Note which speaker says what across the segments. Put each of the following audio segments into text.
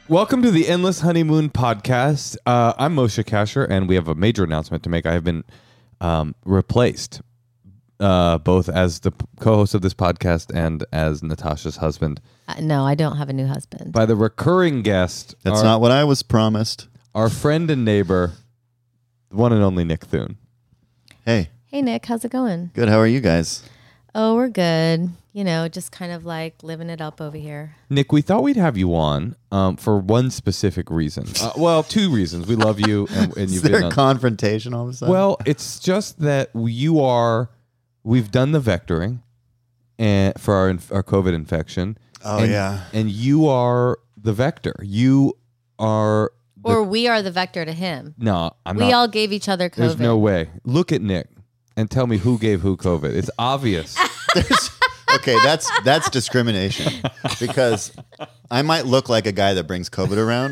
Speaker 1: Welcome to the Endless Honeymoon Podcast. I'm Moshe Kasher, and we have a major announcement to make. I have been replaced both as the co-host of this podcast and as Natasha's husband.
Speaker 2: No, I don't have a new husband.
Speaker 1: By the recurring guest.
Speaker 3: That's not what I was promised.
Speaker 1: Our friend and neighbor, the one and only Nick Thune.
Speaker 3: Hey.
Speaker 2: Hey, Nick, how's it going?
Speaker 3: Good. How are you guys?
Speaker 2: Oh, we're good. You know, just kind of like living it up over here.
Speaker 1: Nick, we thought we'd have you on for one specific reason. Well, two reasons. We love you, and
Speaker 3: Is
Speaker 1: you've
Speaker 3: there
Speaker 1: been
Speaker 3: a
Speaker 1: on.
Speaker 3: confrontation all of a sudden?
Speaker 1: Well, it's just that we've done the vectoring and for our COVID infection.
Speaker 3: Oh,
Speaker 1: and,
Speaker 3: yeah.
Speaker 1: And you are the vector. You are...
Speaker 2: Or we are the vector to him.
Speaker 1: No, I'm
Speaker 2: we
Speaker 1: not.
Speaker 2: all gave each other COVID.
Speaker 1: There's no way. Look at Nick and tell me who gave who COVID. It's obvious.
Speaker 3: Okay, that's discrimination because I might look like a guy that brings COVID around.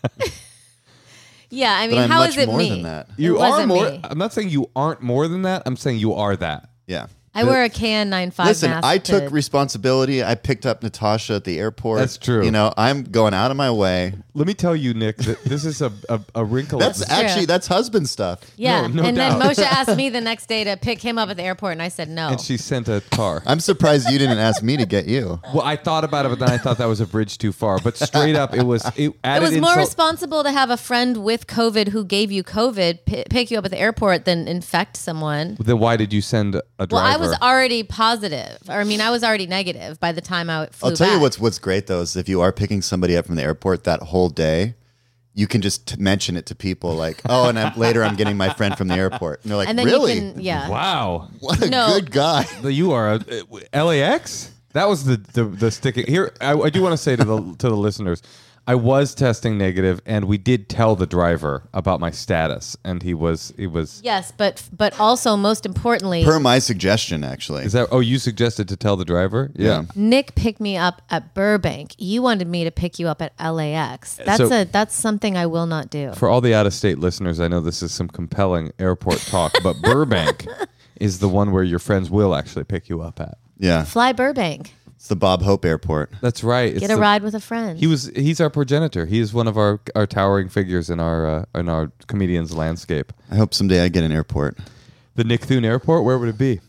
Speaker 2: Yeah, I
Speaker 3: But
Speaker 2: mean,
Speaker 3: I'm
Speaker 2: how
Speaker 3: much
Speaker 2: is it
Speaker 3: more
Speaker 2: me?
Speaker 3: than that.
Speaker 1: You
Speaker 2: It
Speaker 1: are
Speaker 2: wasn't
Speaker 1: more...
Speaker 2: me.
Speaker 1: I'm not saying you aren't more than that. I'm saying you are that.
Speaker 3: Yeah.
Speaker 2: I wear a KN95
Speaker 3: Listen,
Speaker 2: mask.
Speaker 3: I took
Speaker 2: to-
Speaker 3: responsibility. I picked up Natasha at the airport.
Speaker 1: That's true.
Speaker 3: You know, I'm going out of my way.
Speaker 1: Let me tell you, Nick, that this is a wrinkle.
Speaker 3: That's
Speaker 1: of
Speaker 2: true.
Speaker 3: that's husband stuff.
Speaker 2: Yeah,
Speaker 1: No
Speaker 2: and then
Speaker 1: doubt.
Speaker 2: Moshe asked me the next day to pick him up at the airport, and I said no.
Speaker 1: And she sent a car.
Speaker 3: I'm surprised you didn't ask me to get you.
Speaker 1: Well, I thought about it, but then I thought that was a bridge too far. But straight up, it was
Speaker 2: It was more responsible to have a friend with COVID who gave you COVID pick you up at the airport than infect someone.
Speaker 1: Then why did you send a driver?
Speaker 2: Well, I was already positive. Or, I mean, I was already negative by the time I flew
Speaker 3: I'll tell you
Speaker 2: back.
Speaker 3: what's great though is if you are picking somebody up from the airport that whole day, you can just mention it to people like, oh, and later I'm getting my friend from the airport, and they're like,
Speaker 2: And then
Speaker 3: really?
Speaker 2: you can, yeah.
Speaker 1: Wow.
Speaker 3: What a
Speaker 2: No.
Speaker 3: good guy.
Speaker 1: You are a LAX? That was the sticking. Here, I do want to say to the listeners, I was testing negative, and we did tell the driver about my status, and he was.
Speaker 2: Yes, but also most importantly,
Speaker 3: Per my suggestion, actually.
Speaker 1: Is that? Oh, you suggested to tell the driver? Yeah.
Speaker 2: Nick picked me up at Burbank. You wanted me to pick you up at LAX. That's something I will not do.
Speaker 1: For all the out-of-state listeners, I know this is some compelling airport talk, but Burbank is the one where your friends will actually pick you up at.
Speaker 3: Yeah.
Speaker 2: Fly Burbank.
Speaker 3: It's the Bob Hope Airport.
Speaker 1: That's right. It's
Speaker 2: Get a ride with a friend.
Speaker 1: He's our progenitor. He is one of our towering figures in our comedian's landscape.
Speaker 3: I hope someday I get an airport.
Speaker 1: The Nick Thune Airport, where would it be?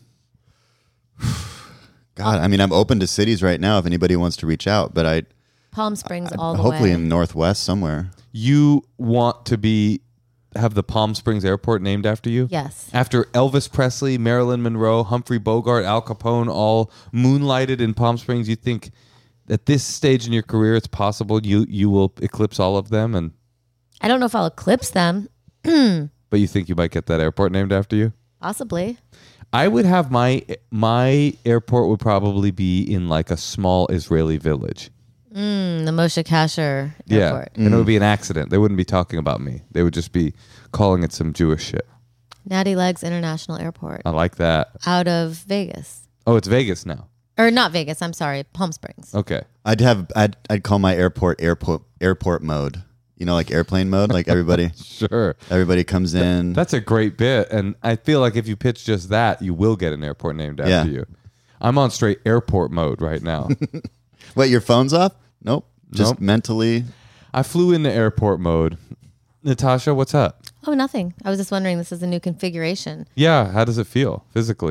Speaker 3: God, I mean, I'm open to cities right now if anybody wants to reach out, but
Speaker 2: Palm Springs all the
Speaker 3: hopefully
Speaker 2: way.
Speaker 3: in Northwest somewhere.
Speaker 1: You want to have the Palm Springs Airport named after you?
Speaker 2: Yes.
Speaker 1: After Elvis Presley, Marilyn Monroe, Humphrey Bogart, Al Capone all moonlighted in Palm Springs, you think at this stage in your career it's possible you will eclipse all of them, and
Speaker 2: I don't know if I'll eclipse them.
Speaker 1: but you think you might get that airport named after you?
Speaker 2: Possibly.
Speaker 1: I would have my airport would probably be in like a small Israeli village.
Speaker 2: The Moshe Kasher
Speaker 1: Yeah,
Speaker 2: Airport.
Speaker 1: and it would be an accident. They wouldn't be talking about me. They would just be calling it some Jewish shit.
Speaker 2: Natty Legs International Airport.
Speaker 1: I like that.
Speaker 2: Out of Vegas.
Speaker 1: Oh, it's Vegas now.
Speaker 2: Or not Vegas, I'm sorry, Palm Springs.
Speaker 1: Okay.
Speaker 3: I'd call my airport mode. You know, like airplane mode, like everybody
Speaker 1: Sure.
Speaker 3: comes in.
Speaker 1: That's a great bit. And I feel like if you pitch just that, you will get an airport named after
Speaker 3: Yeah.
Speaker 1: you. I'm on straight airport mode right now.
Speaker 3: Wait, your phone's off? Nope. Just
Speaker 1: Nope.
Speaker 3: mentally.
Speaker 1: I flew into airport mode. Natasha, what's up?
Speaker 2: Oh, nothing. I was just wondering, this is a new configuration.
Speaker 1: Yeah, how does it feel physically?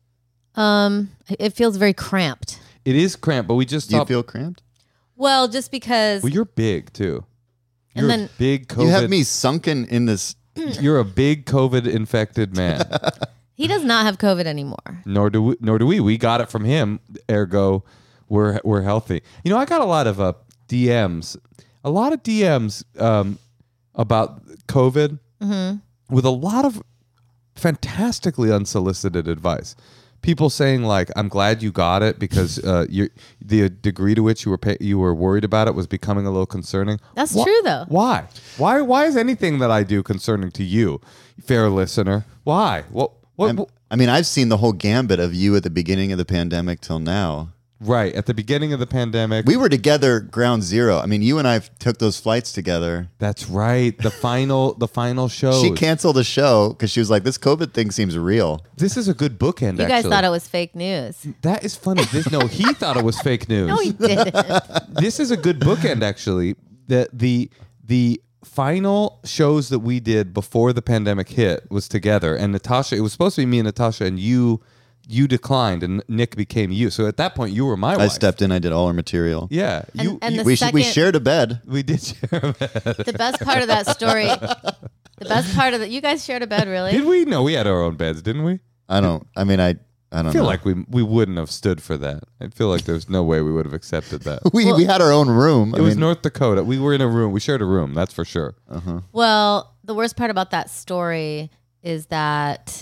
Speaker 2: It feels very cramped.
Speaker 1: It is cramped, but we just
Speaker 3: Do you
Speaker 1: stopped.
Speaker 3: feel cramped?
Speaker 2: Well, just because
Speaker 1: Well, you're big too.
Speaker 2: And
Speaker 1: You're
Speaker 2: then-
Speaker 1: a big COVID.
Speaker 3: You have me sunken in this.
Speaker 1: You're a big COVID infected man.
Speaker 2: he does not have COVID anymore.
Speaker 1: Nor do we. We got it from him. Ergo, we're healthy. You know, I got a lot of DMs. A lot of DMs about COVID with a lot of fantastically unsolicited advice. People saying like, "I'm glad you got it because the degree to which you were worried about it was becoming a little concerning."
Speaker 2: That's true, though.
Speaker 1: Why? Why is anything that I do concerning to you, fair listener? Why? What?
Speaker 3: I mean, I've seen the whole gambit of you at the beginning of the pandemic till now.
Speaker 1: Right at the beginning of the pandemic,
Speaker 3: We were together ground zero. I mean, you and I took those flights together.
Speaker 1: That's right. The final show.
Speaker 3: She canceled a show because she was like, this COVID thing seems real.
Speaker 1: This is a good bookend.
Speaker 2: You guys
Speaker 1: actually.
Speaker 2: thought it was fake news.
Speaker 1: That is funny. No, he thought it was fake news.
Speaker 2: No, he didn't.
Speaker 1: This is a good bookend, actually. the final shows that we did before the pandemic hit was together, and Natasha. It was supposed to be me and Natasha, and you declined, and Nick became you. So at that point, you were my wife.
Speaker 3: I stepped in. I did all her material.
Speaker 1: Yeah,
Speaker 2: And the
Speaker 3: We
Speaker 2: second,
Speaker 3: we shared a bed.
Speaker 1: we did share a bed.
Speaker 2: the best part of that story. The best part of that. You guys shared a bed, really?
Speaker 1: Did we? No, we had our own beds, didn't we?
Speaker 3: I don't
Speaker 1: I feel
Speaker 3: know.
Speaker 1: like we wouldn't have stood for that. I feel like there's no way we would have accepted that.
Speaker 3: we had our own room.
Speaker 1: It was North Dakota. We were in a room. We shared a room. That's for sure.
Speaker 2: Well, the worst part about that story is that,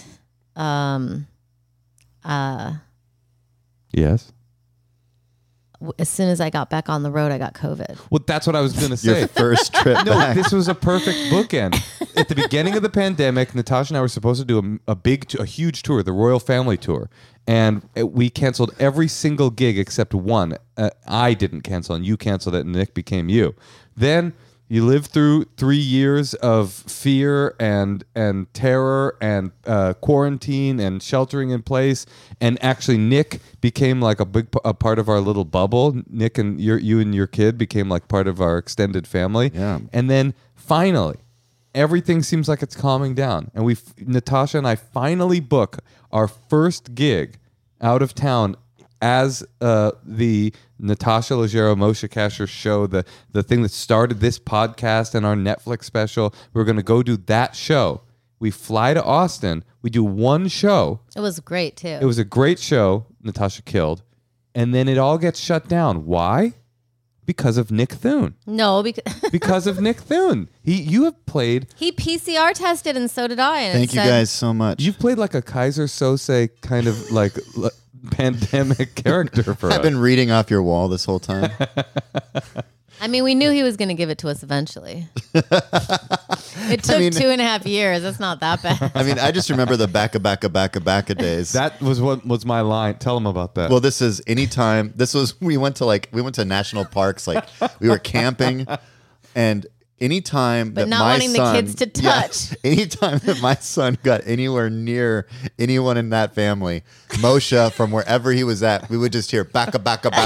Speaker 1: Yes.
Speaker 2: as soon as I got back on the road, I got COVID.
Speaker 1: Well, that's what I was going to say.
Speaker 3: your first trip
Speaker 1: No,
Speaker 3: back.
Speaker 1: this was a perfect bookend. At the beginning of the pandemic, Natasha and I were supposed to do a huge tour, the Royal Family Tour, and we canceled every single gig except one. I didn't cancel, and you canceled it, and Nick became you. Then you lived through 3 years of fear and terror and quarantine and sheltering in place, and actually Nick became like a part of our little bubble. Nick and you and your kid became like part of our extended family.
Speaker 3: Yeah.
Speaker 1: And then finally, everything seems like it's calming down, and Natasha and I finally book our first gig out of town as the Natasha Leggero Moshe Kasher show, the thing that started this podcast and our Netflix special. We're going to go do that show. We fly to Austin. We do one show.
Speaker 2: It was great too.
Speaker 1: It was a great show. Natasha killed. And then it all gets shut down. Why? Because of Nick Thune.
Speaker 2: No, because
Speaker 1: Because of Nick Thune. You have played.
Speaker 2: he PCR tested and so did I. And
Speaker 3: Thank you guys so much.
Speaker 1: You've played like a Kaiser Sose kind of like pandemic character for
Speaker 3: I've
Speaker 1: us.
Speaker 3: been reading off your wall this whole time.
Speaker 2: I mean, we knew he was going to give it to us eventually. It took 2.5 years. That's not that bad.
Speaker 3: I mean, I just remember the backa days.
Speaker 1: That was what was my line. Tell him about that.
Speaker 3: Well, this is anytime. This was we went to national parks. Like we were camping, and anytime
Speaker 2: But
Speaker 3: that
Speaker 2: not
Speaker 3: my
Speaker 2: wanting the
Speaker 3: son,
Speaker 2: kids to touch.
Speaker 3: anytime that my son got anywhere near anyone in that family, Moshe from wherever he was at, we would just hear backa.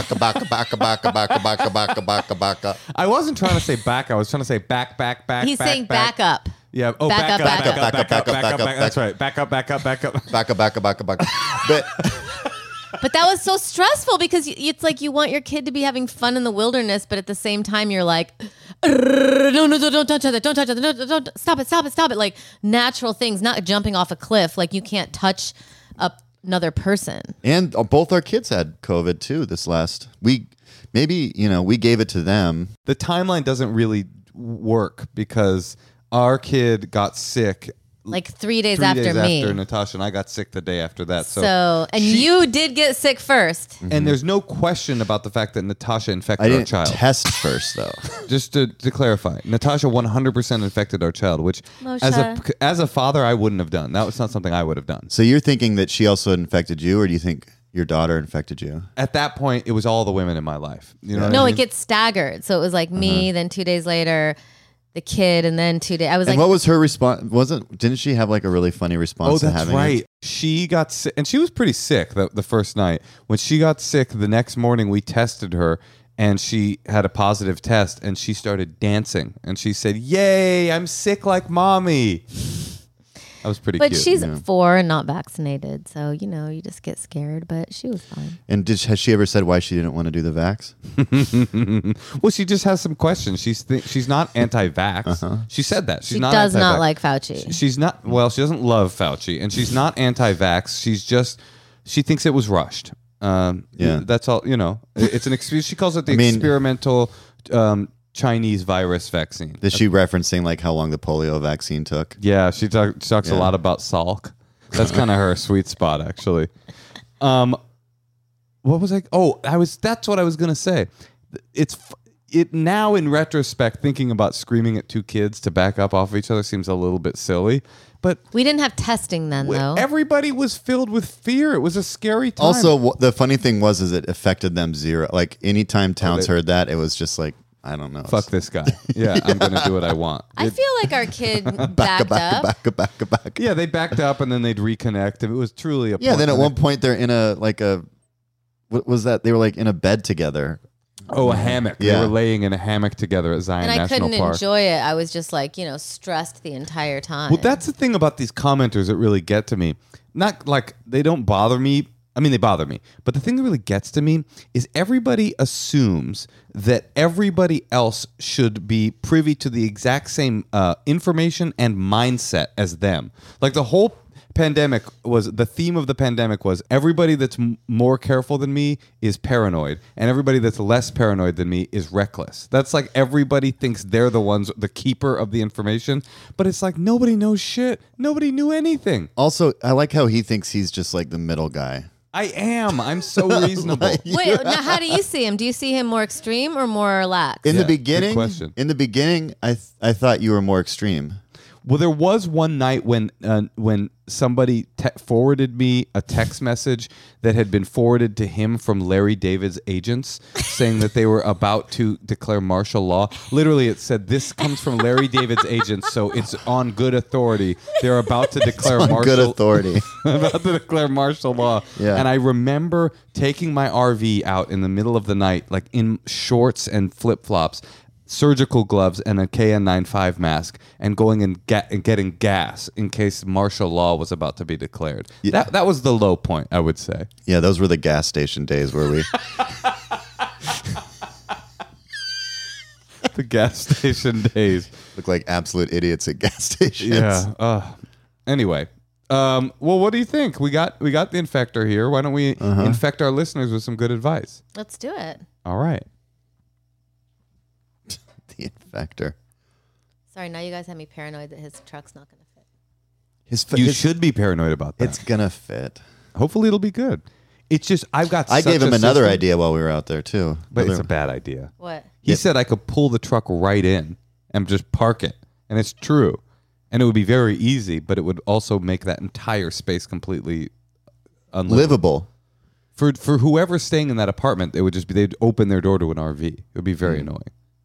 Speaker 1: I wasn't trying to say back. I was trying to say back.
Speaker 2: He's saying back up.
Speaker 1: Yeah. Oh,
Speaker 2: Back up, back up.
Speaker 1: back up. That's right. Back up.
Speaker 3: Backa. But
Speaker 2: But that was so stressful because it's like you want your kid to be having fun in the wilderness, but at the same time you're like, no, don't touch that, don't touch that, don't stop it. Like natural things, not jumping off a cliff. Like you can't touch another person.
Speaker 3: and both our kids had COVID too. This last week, maybe we gave it to them.
Speaker 1: The timeline doesn't really work because our kid got sick
Speaker 2: Like 3 days
Speaker 1: 3
Speaker 2: after
Speaker 1: days
Speaker 2: me.
Speaker 1: after Natasha, and I got sick the day after that.
Speaker 2: So you did get sick first.
Speaker 1: And there's no question about the fact that Natasha infected
Speaker 3: I
Speaker 1: our
Speaker 3: didn't
Speaker 1: child.
Speaker 3: test first though.
Speaker 1: Just to clarify, Natasha 100% infected our child, which
Speaker 2: Moshe.
Speaker 1: as a father, I wouldn't have done. That was not something I would have done.
Speaker 3: So you're thinking that she also infected you, or do you think your daughter infected you?
Speaker 1: At that point, it was all the women in my life. You know what
Speaker 2: No,
Speaker 1: I
Speaker 2: it
Speaker 1: mean?
Speaker 2: gets staggered. So it was like me, then 2 days later, the kid, and then 2 days. I was
Speaker 3: And
Speaker 2: like,
Speaker 3: what was her response? Didn't she have like a really funny response
Speaker 1: Oh,
Speaker 3: to
Speaker 1: that's
Speaker 3: having
Speaker 1: right.
Speaker 3: it?
Speaker 1: She got sick, and she was pretty sick the first night. When she got sick, the next morning we tested her, and she had a positive test, and she started dancing, and she said, "Yay, I'm sick like mommy." That was pretty
Speaker 2: but
Speaker 1: cute.
Speaker 2: she's 4 and not vaccinated. So, you just get scared, but she was fine.
Speaker 3: And has she ever said why she didn't want to do the vax?
Speaker 1: Well, she just has some questions. She's not anti-vax. She said that. She's
Speaker 2: She
Speaker 1: not
Speaker 2: does not
Speaker 1: anti-vax.
Speaker 2: like Fauci.
Speaker 1: She's not. Well, she doesn't love Fauci, and she's not anti-vax. She thinks it was rushed.
Speaker 3: Yeah.
Speaker 1: That's all. It's an excuse. She calls it the experimental Chinese virus vaccine.
Speaker 3: Is she referencing like how long the polio vaccine took?
Speaker 1: Yeah, she talks a lot about Salk. That's kind of her sweet spot, actually. What was I? Oh, That's what I was gonna say. It now in retrospect, thinking about screaming at two kids to back up off of each other seems a little bit silly. But
Speaker 2: We didn't have testing then, though.
Speaker 1: everybody was filled with fear. It was a scary time.
Speaker 3: Also, the funny thing was it affected them zero. Like anytime Towns heard that, it was just like, I don't know.
Speaker 1: fuck this guy. Yeah, I'm gonna do what I want.
Speaker 2: I feel like our kid backed up.
Speaker 3: Back.
Speaker 1: Yeah, they backed up and then they'd reconnect. It was truly a
Speaker 3: Yeah. Then at
Speaker 1: point.
Speaker 3: one point they're in what was that? They were like in a bed together.
Speaker 1: Oh, a hammock.
Speaker 3: Yeah.
Speaker 1: They were laying in a hammock together at Zion
Speaker 2: And I
Speaker 1: National
Speaker 2: couldn't
Speaker 1: Park.
Speaker 2: enjoy it. I was just like, stressed the entire time.
Speaker 1: Well, that's the thing about these commenters that really get to me. Not like they don't bother me. I mean, they bother me. But the thing that really gets to me is everybody assumes that everybody else should be privy to the exact same information and mindset as them. Like the whole pandemic the theme of the pandemic was everybody that's more careful than me is paranoid, and everybody that's less paranoid than me is reckless. That's like everybody thinks they're the keeper of the information, but it's like nobody knows shit. Nobody knew anything.
Speaker 3: Also, I like how he thinks he's just like the middle guy.
Speaker 1: I'm so reasonable.
Speaker 2: Wait, now how do you see him? Do you see him more extreme or more relaxed?
Speaker 3: In
Speaker 1: Yeah,
Speaker 3: the beginning,
Speaker 1: good question.
Speaker 3: in the beginning, I thought you were more extreme.
Speaker 1: Well, there was one night when somebody forwarded me a text message that had been forwarded to him from Larry David's agents saying that they were about to declare martial law. Literally, it said, this comes from Larry David's agents, so it's on good authority. They're about to declare martial
Speaker 3: Good authority.
Speaker 1: about to declare martial law.
Speaker 3: Yeah.
Speaker 1: And I remember taking my RV out in the middle of the night, like in shorts and flip-flops, surgical gloves, and a KN95 mask, and going and getting gas in case martial law was about to be declared.
Speaker 3: Yeah.
Speaker 1: That was the low point, I would say.
Speaker 3: Yeah, those were the gas station days where we.
Speaker 1: The gas station days.
Speaker 3: Look like absolute idiots at gas stations.
Speaker 1: Yeah. Anyway. Well, what do you think? We got the infector here. Why don't we infect our listeners with some good advice?
Speaker 2: Let's do it.
Speaker 1: All right.
Speaker 3: The infector.
Speaker 2: Sorry, now you guys have me paranoid that his truck's not going to fit.
Speaker 1: You should be paranoid about that.
Speaker 3: It's gonna fit.
Speaker 1: Hopefully it'll be good. It's just I
Speaker 3: I gave him another idea while we were out there too.
Speaker 1: But it's a bad idea.
Speaker 2: What?
Speaker 1: He said I could pull the truck right in and just park it. And it's true. And it would be very easy, but it would also make that entire space completely unlivable.
Speaker 3: livable.
Speaker 1: For whoever's staying in that apartment, it would just be they'd open their door to an RV. It would be very annoying.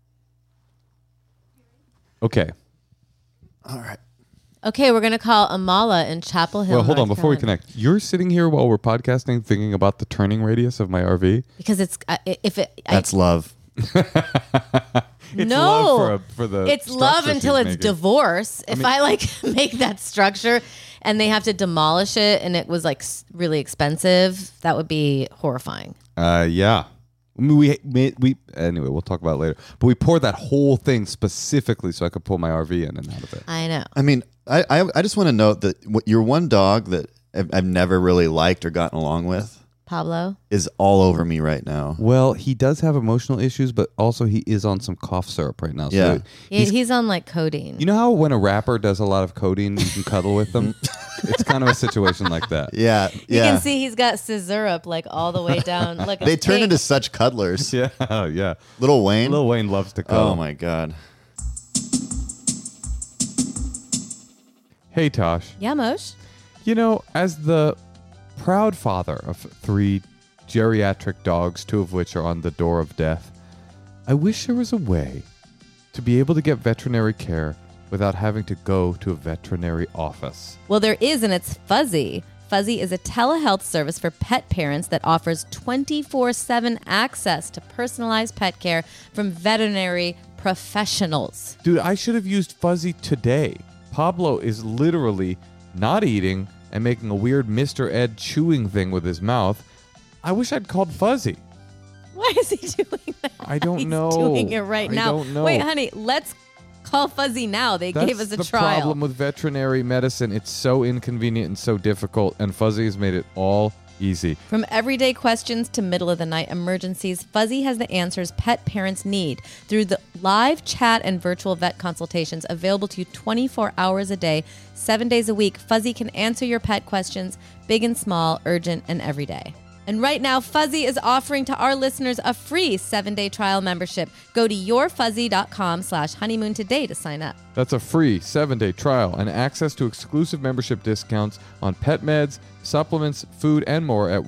Speaker 1: Okay.
Speaker 3: All right.
Speaker 2: Okay, we're going to call Amala in Chapel Hill.
Speaker 1: Well, hold on.
Speaker 2: North
Speaker 1: Before we
Speaker 2: Carolina.
Speaker 1: connect, you're sitting here while we're podcasting thinking about the turning radius of my RV?
Speaker 2: Because it's
Speaker 3: That's love.
Speaker 1: It's
Speaker 2: no,
Speaker 1: love for the
Speaker 2: it's love
Speaker 1: structure
Speaker 2: until
Speaker 1: she's
Speaker 2: it's
Speaker 1: making.
Speaker 2: divorce. If I like make that structure and they have to demolish it and it was like really expensive, that would be horrifying.
Speaker 1: Yeah. I mean, we anyway, we'll talk about it later. But we poured that whole thing specifically so I could pull my RV in and out of it.
Speaker 2: I know.
Speaker 3: I mean, I just want to note that your one dog that I've never really liked or gotten along with
Speaker 2: Pablo?
Speaker 3: is all over me right now.
Speaker 1: Well, he does have emotional issues, but also he is on some cough syrup right now. So
Speaker 3: Yeah.
Speaker 2: He's on like codeine.
Speaker 1: you know how when a rapper does a lot of codeine, you can cuddle with them? It's kind of a situation like that.
Speaker 3: Yeah,
Speaker 2: You
Speaker 3: yeah.
Speaker 2: can see he's got syrup like all the way down. Like
Speaker 3: They turn into such cuddlers.
Speaker 1: Yeah, yeah.
Speaker 3: Lil Wayne.
Speaker 1: Lil Wayne loves to cuddle.
Speaker 3: Oh my god.
Speaker 1: Hey, Tosh.
Speaker 2: Yeah, Mosh.
Speaker 1: You know, as the proud father of 3 geriatric dogs, 2 of which are on the door of death, I wish there was a way to be able to get veterinary care without having to go to a veterinary office.
Speaker 2: Well, there is, and it's Fuzzy. Fuzzy is a telehealth service for pet parents that offers 24/7 access to personalized pet care from veterinary professionals.
Speaker 1: Dude, I should have used Fuzzy today. Pablo is literally not eating and making a weird Mr. Ed chewing thing with his mouth. I wish I'd called Fuzzy.
Speaker 2: Why is he doing that?
Speaker 1: I don't
Speaker 2: He's
Speaker 1: know.
Speaker 2: doing it right
Speaker 1: I
Speaker 2: now.
Speaker 1: don't know.
Speaker 2: Wait, honey, let's call Fuzzy now. They gave us a
Speaker 1: That's the
Speaker 2: trial.
Speaker 1: problem with veterinary medicine. It's so inconvenient and so difficult, and Fuzzy has made it all easy.
Speaker 2: From everyday questions to middle of the night emergencies, Fuzzy has the answers pet parents need through the live chat and virtual vet consultations available to you 24 hours a day, 7 days a week. Fuzzy can answer your pet questions, big and small, urgent and everyday. And right now, Fuzzy is offering to our listeners a free 7-day trial membership. Go to yourfuzzy.com/honeymoon today to sign up.
Speaker 1: That's a free 7-day trial and access to exclusive membership discounts on pet meds, supplements, food, and more at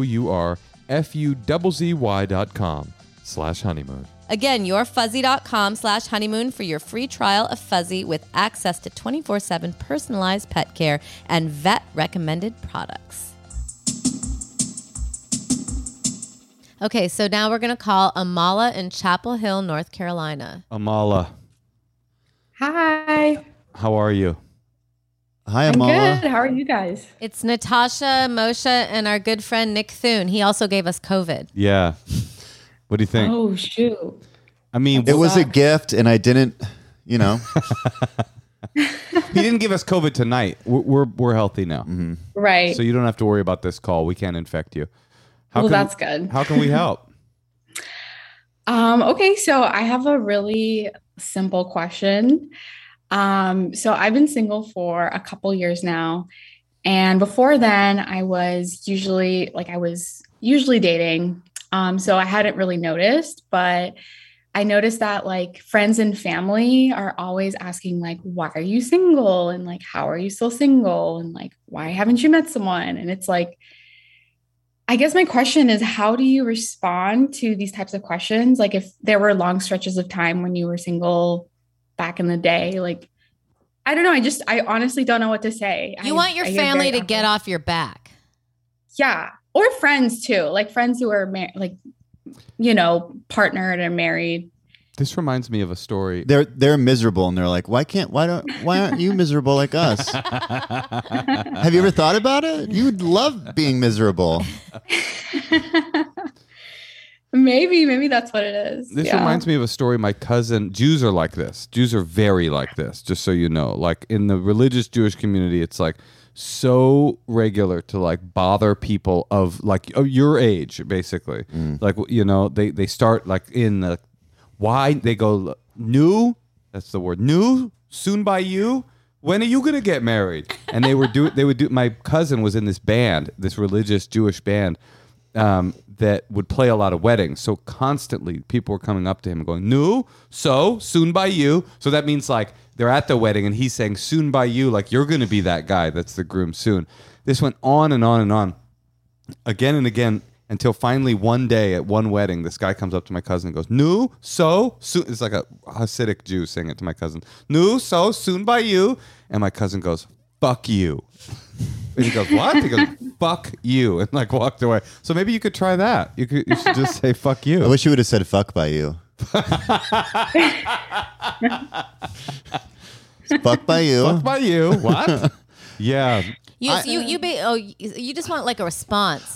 Speaker 1: yourfuzzy.com/honeymoon.
Speaker 2: Again, yourfuzzy.com/honeymoon for your free trial of Fuzzy with access to 24/7 personalized pet care and vet recommended products. Okay, so now we're going to call Amala in Chapel Hill, North Carolina.
Speaker 1: Amala,
Speaker 4: Hi.
Speaker 1: how are you?
Speaker 3: Hi,
Speaker 4: I'm
Speaker 3: Amala.
Speaker 4: good. How are you guys?
Speaker 2: It's Natasha, Moshe, and our good friend Nick Thune. He also gave us COVID.
Speaker 1: Yeah. What do you think?
Speaker 4: Oh, shoot.
Speaker 1: I mean,
Speaker 3: It was a gift, and I didn't,
Speaker 1: he didn't give us COVID tonight. We're healthy now,
Speaker 4: Right.
Speaker 1: so you don't have to worry about this call. We can't infect you.
Speaker 4: Well, that's good.
Speaker 1: How can we help?
Speaker 4: Okay, so I have a really simple question. So I've been single for a couple years now. And before then, I was usually dating. So I hadn't really noticed, but I noticed that like friends and family are always asking like, why are you single? And like, how are you still single? And like, why haven't you met someone? And it's like, I guess my question is, how do you respond to these types of questions? Like if there were long stretches of time when you were single back in the day, like, I don't know. I honestly don't know what to say.
Speaker 2: You want your family to get off your back.
Speaker 4: Yeah. Or friends too, like friends who are partnered or married.
Speaker 1: This reminds me of a story.
Speaker 3: they're miserable, and they're like, why aren't you miserable like us? Have you ever thought about it? You would love being miserable.
Speaker 4: Maybe that's what it is.
Speaker 1: This reminds me of a story. My cousin, Jews are like this. Jews are very like this, just so you know. Like in the religious Jewish community, it's like so regular to like bother people of your age, basically. Like, they start like in the why they go new. That's the word. New, soon by you. When are you going to get married? And they would do. My cousin was in this band, this religious Jewish band, that would play a lot of weddings. So constantly people were coming up to him and going, "No, so soon by you." So that means like they're at the wedding and he's saying soon by you, like you're going to be that guy that's the groom soon. This went on and on and on again and again until finally one day at one wedding, this guy comes up to my cousin and goes, "No, so soon." It's like a Hasidic Jew saying it to my cousin. "No, so soon by you." And my cousin goes, "Fuck you." And he goes, "What?" He goes, "Fuck you," and like walked away. So maybe you could try that. You should just say "fuck you."
Speaker 3: I wish you would have said "fuck" by you. Fuck by you.
Speaker 1: Fuck by you. What? Yeah.
Speaker 2: You just want like a response.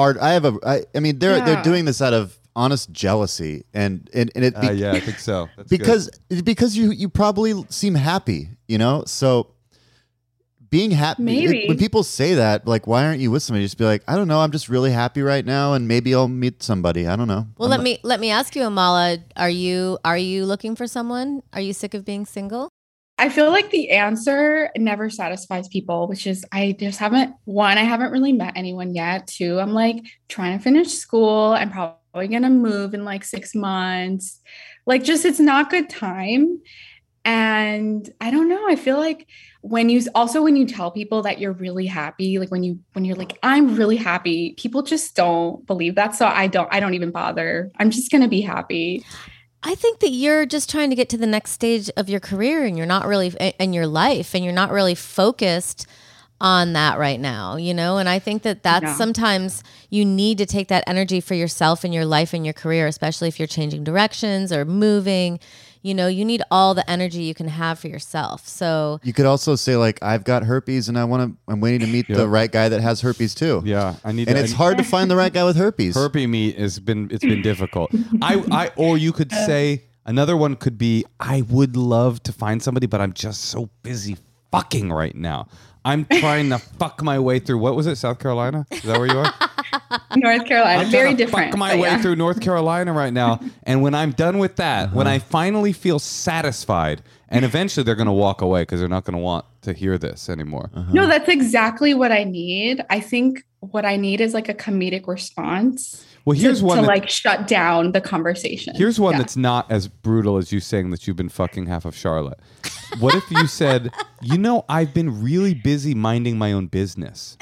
Speaker 3: They're doing this out of honest jealousy and
Speaker 1: Yeah, I think so. That's
Speaker 3: because you probably seem happy, so being happy.
Speaker 4: Maybe.
Speaker 3: When people say that, like, why aren't you with somebody? Just be like, I don't know, I'm just really happy right now, and maybe I'll meet somebody. I don't know.
Speaker 2: Well, let me ask you, Amala, are you looking for someone? Are you sick of being single?
Speaker 4: I feel like the answer never satisfies people, which is I haven't really met anyone yet. Two, I'm like trying to finish school. I'm probably going to move in like 6 months. Like just, it's not good time. And I don't know. I feel like when you tell people that you're really happy, like when you're like, I'm really happy, people just don't believe that. So I don't even bother. I'm just going to be happy.
Speaker 2: I think that you're just trying to get to the next stage of your career and you're not really in your life and you're not really focused on that right now, And I think that's sometimes you need to take that energy for yourself and your life and your career, especially if you're changing directions or moving. You need all the energy you can have for yourself. So
Speaker 3: you could also say like, I've got herpes and I'm waiting to meet the right guy that has herpes too.
Speaker 1: Yeah,
Speaker 3: it's hard to find the right guy with herpes.
Speaker 1: Herpes meat it's been difficult. Or you could say another one could be, I would love to find somebody, but I'm just so busy fucking right now. I'm trying to fuck my way through. What was it? South Carolina? Is that where you are?
Speaker 4: North Carolina.
Speaker 1: I'm
Speaker 4: Very
Speaker 1: trying to
Speaker 4: different.
Speaker 1: Fuck my way through North Carolina right now. And when I'm done with that, when I finally feel satisfied, and eventually they're going to walk away because they're not going to want to hear this anymore.
Speaker 4: No, that's exactly what I need. I think what I need is like a comedic response.
Speaker 1: Well, here's one
Speaker 4: to like shut down the conversation.
Speaker 1: Here's one that's not as brutal as you saying that you've been fucking half of Charlotte. What if you said, I've been really busy minding my own business.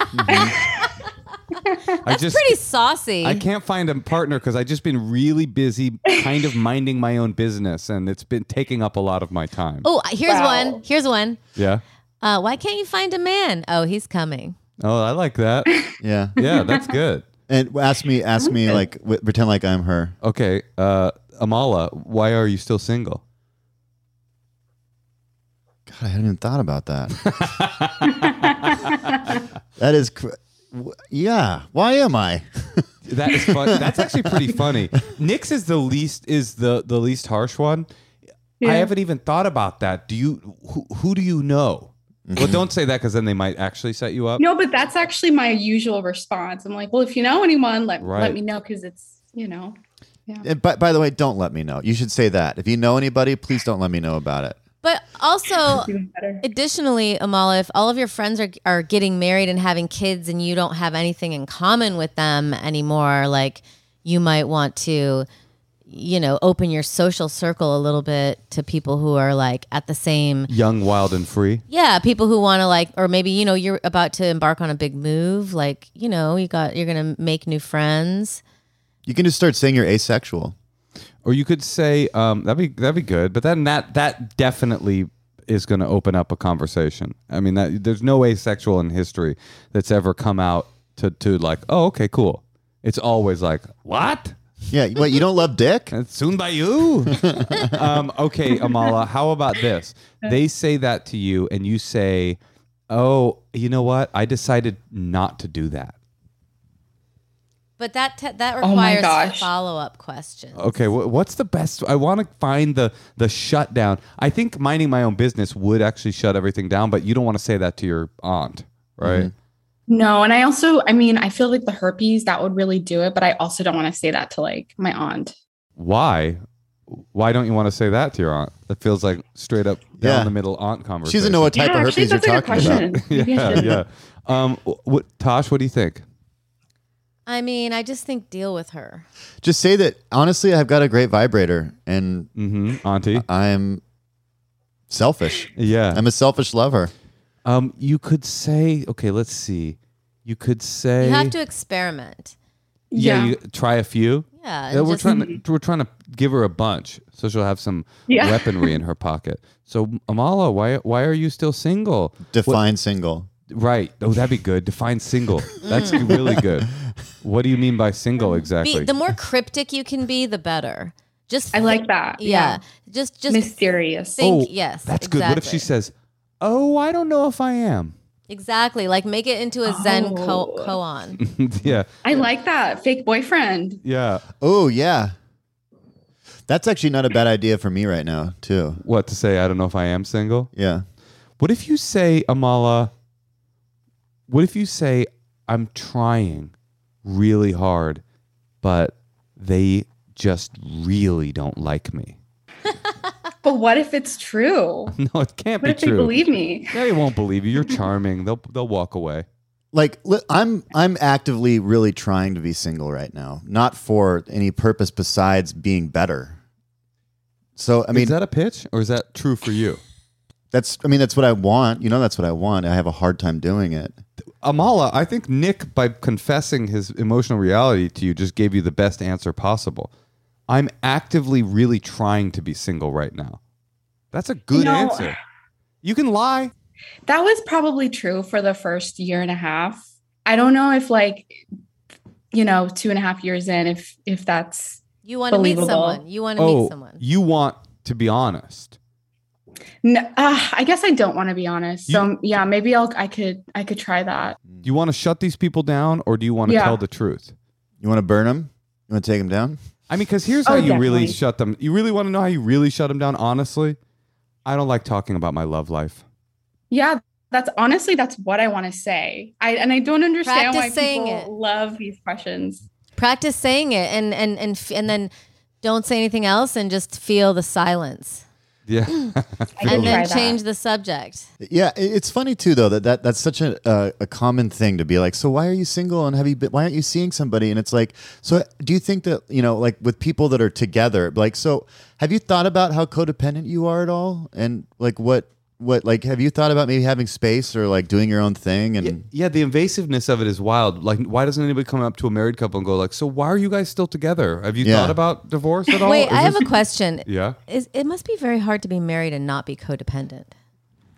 Speaker 2: That's pretty saucy.
Speaker 1: I can't find a partner because I've just been really busy kind of minding my own business and it's been taking up a lot of my time.
Speaker 2: Oh, here's one.
Speaker 1: Yeah.
Speaker 2: Why can't you find a man? Oh, he's coming.
Speaker 1: Oh, I like that.
Speaker 3: Yeah.
Speaker 1: Yeah, that's good.
Speaker 3: And ask me, like, pretend like I'm her.
Speaker 1: Okay, Amala, why are you still single?
Speaker 3: God, I hadn't even thought about that. That is, yeah. Why am I?
Speaker 1: That is fun. That's actually pretty funny. Nick's is the least harsh one. I haven't even thought about that. Do you? Who do you know? Well, don't say that because then they might actually set you up.
Speaker 4: No, but that's actually my usual response. I'm like, well, if you know anyone, let me know because it's, Yeah.
Speaker 3: And by the way, don't let me know. You should say that. If you know anybody, please don't let me know about it.
Speaker 2: But also,
Speaker 4: Even better.
Speaker 2: additionally, Amala, if all of your friends are getting married and having kids and you don't have anything in common with them anymore, like you might want to, open your social circle a little bit to people who are like at the same
Speaker 1: Young, wild, and free.
Speaker 2: Yeah, people who want to or maybe, you're about to embark on a big move. Like, you're going to make new friends.
Speaker 3: You can just start saying you're asexual.
Speaker 1: Or you could say that'd be good, but then that definitely is going to open up a conversation. I mean, there's no asexual in history that's ever come out to like, oh, okay, cool. It's always like, what?
Speaker 3: Yeah, what, you don't love dick?
Speaker 1: It's soon by you. Okay, Amala, how about this? They say that to you, and you say, oh, you know what? I decided not to do that.
Speaker 2: But that
Speaker 4: Oh my
Speaker 2: requires
Speaker 4: gosh.
Speaker 2: follow-up questions.
Speaker 1: Okay, what's the best? I want to find the shutdown. I think minding my own business would actually shut everything down, but you don't want to say that to your aunt, right?
Speaker 3: Mm-hmm.
Speaker 4: No, and I feel like the herpes, that would really do it, but I also don't want to say that to like my aunt.
Speaker 1: Why? Why don't you want to say that to your aunt? That feels like straight up down
Speaker 3: Yeah.
Speaker 1: the middle aunt conversation.
Speaker 3: She doesn't know what type of
Speaker 4: actually,
Speaker 3: herpes you're
Speaker 4: that's a good
Speaker 3: talking about.
Speaker 4: question. Maybe I should.
Speaker 1: yeah. Tosh, what do you think?
Speaker 2: I mean, I just think deal with her.
Speaker 3: Just say that, honestly, I've got a great vibrator and
Speaker 1: Auntie?
Speaker 3: I'm selfish.
Speaker 1: Yeah.
Speaker 3: I'm a selfish lover.
Speaker 1: You could say, okay, let's see. You could say
Speaker 2: You have to experiment.
Speaker 1: Yeah, you try a few.
Speaker 2: Yeah.
Speaker 1: Yeah,
Speaker 2: and
Speaker 1: we're
Speaker 2: just-
Speaker 1: trying to give her a bunch so she'll have some
Speaker 4: Yeah.
Speaker 1: weaponry in her pocket. So Amala, why are you still single?
Speaker 3: Define single.
Speaker 1: Right. Oh, that'd be good. Define single. That's really good. What do you mean by single exactly?
Speaker 2: the more cryptic you can be, the better. Just
Speaker 4: I like that.
Speaker 2: Yeah. Just
Speaker 4: Mysterious.
Speaker 2: think. Yes.
Speaker 1: That's good. What if she
Speaker 2: exactly.
Speaker 1: says, "Oh, I don't know if I am."
Speaker 2: Exactly. Like make it into a Zen
Speaker 4: Oh.
Speaker 2: koan.
Speaker 1: Yeah.
Speaker 4: I like that. Fake boyfriend.
Speaker 1: Yeah.
Speaker 3: Oh, yeah. That's actually not a bad idea for me right now, too.
Speaker 1: What to say? I don't know if I am single.
Speaker 3: Yeah.
Speaker 1: What if you say, Amala? What if you say, I'm trying really hard, but they just really don't like me?
Speaker 4: But what if it's true?
Speaker 1: No, it can't
Speaker 4: What
Speaker 1: be
Speaker 4: if they
Speaker 1: true.
Speaker 4: believe me?
Speaker 1: They won't believe you. You're charming. They'll walk away.
Speaker 3: Like, I'm actively really trying to be single right now, not for any purpose besides being better. So, I mean,
Speaker 1: Is that a pitch or is that true for you?
Speaker 3: that's what I want. That's what I want. I have a hard time doing it.
Speaker 1: Amala, I think Nick, by confessing his emotional reality to you, just gave you the best answer possible. I'm actively really trying to be single right now. That's a good answer. You can lie.
Speaker 4: That was probably true for the first year and a half. I don't know if 2.5 years in, if that's
Speaker 2: You want to meet
Speaker 4: Believable.
Speaker 2: someone. You want to meet someone.
Speaker 1: You want to be honest.
Speaker 4: no, I guess I don't want to be honest. So yeah, maybe I could try that.
Speaker 1: Do you want to shut these people down or do you want to
Speaker 4: Yeah.
Speaker 1: tell the truth?
Speaker 3: You want to burn them? You want to take them down?
Speaker 1: I mean, because here's how you really
Speaker 4: definitely.
Speaker 1: shut them. You really want to know how you really shut them down? Honestly, I don't like talking about my love life.
Speaker 4: Yeah, that's what I want to say. I don't understand
Speaker 2: Practice
Speaker 4: why
Speaker 2: saying
Speaker 4: people
Speaker 2: it.
Speaker 4: love these questions.
Speaker 2: Practice saying it and then don't say anything else and just feel the silence.
Speaker 1: Yeah.
Speaker 4: I
Speaker 2: And
Speaker 4: can
Speaker 2: then
Speaker 4: try that.
Speaker 2: change the subject.
Speaker 3: Yeah, it's funny too, though that's such a common thing to be like. So why are you single and why aren't you seeing somebody? And it's like, so do you think that like with people that are together, like, so have you thought about how codependent you are at all? And like what like have you thought about maybe having space or like doing your own thing? And
Speaker 1: Yeah, the invasiveness of it is wild. Like, why doesn't anybody come up to a married couple and go like, so why are you guys still together? Have you
Speaker 3: Yeah.
Speaker 1: thought about divorce at all?
Speaker 2: Wait,
Speaker 1: Is
Speaker 2: I have
Speaker 1: this-
Speaker 2: a question.
Speaker 1: Yeah.
Speaker 2: It must be very hard to be married and not be codependent.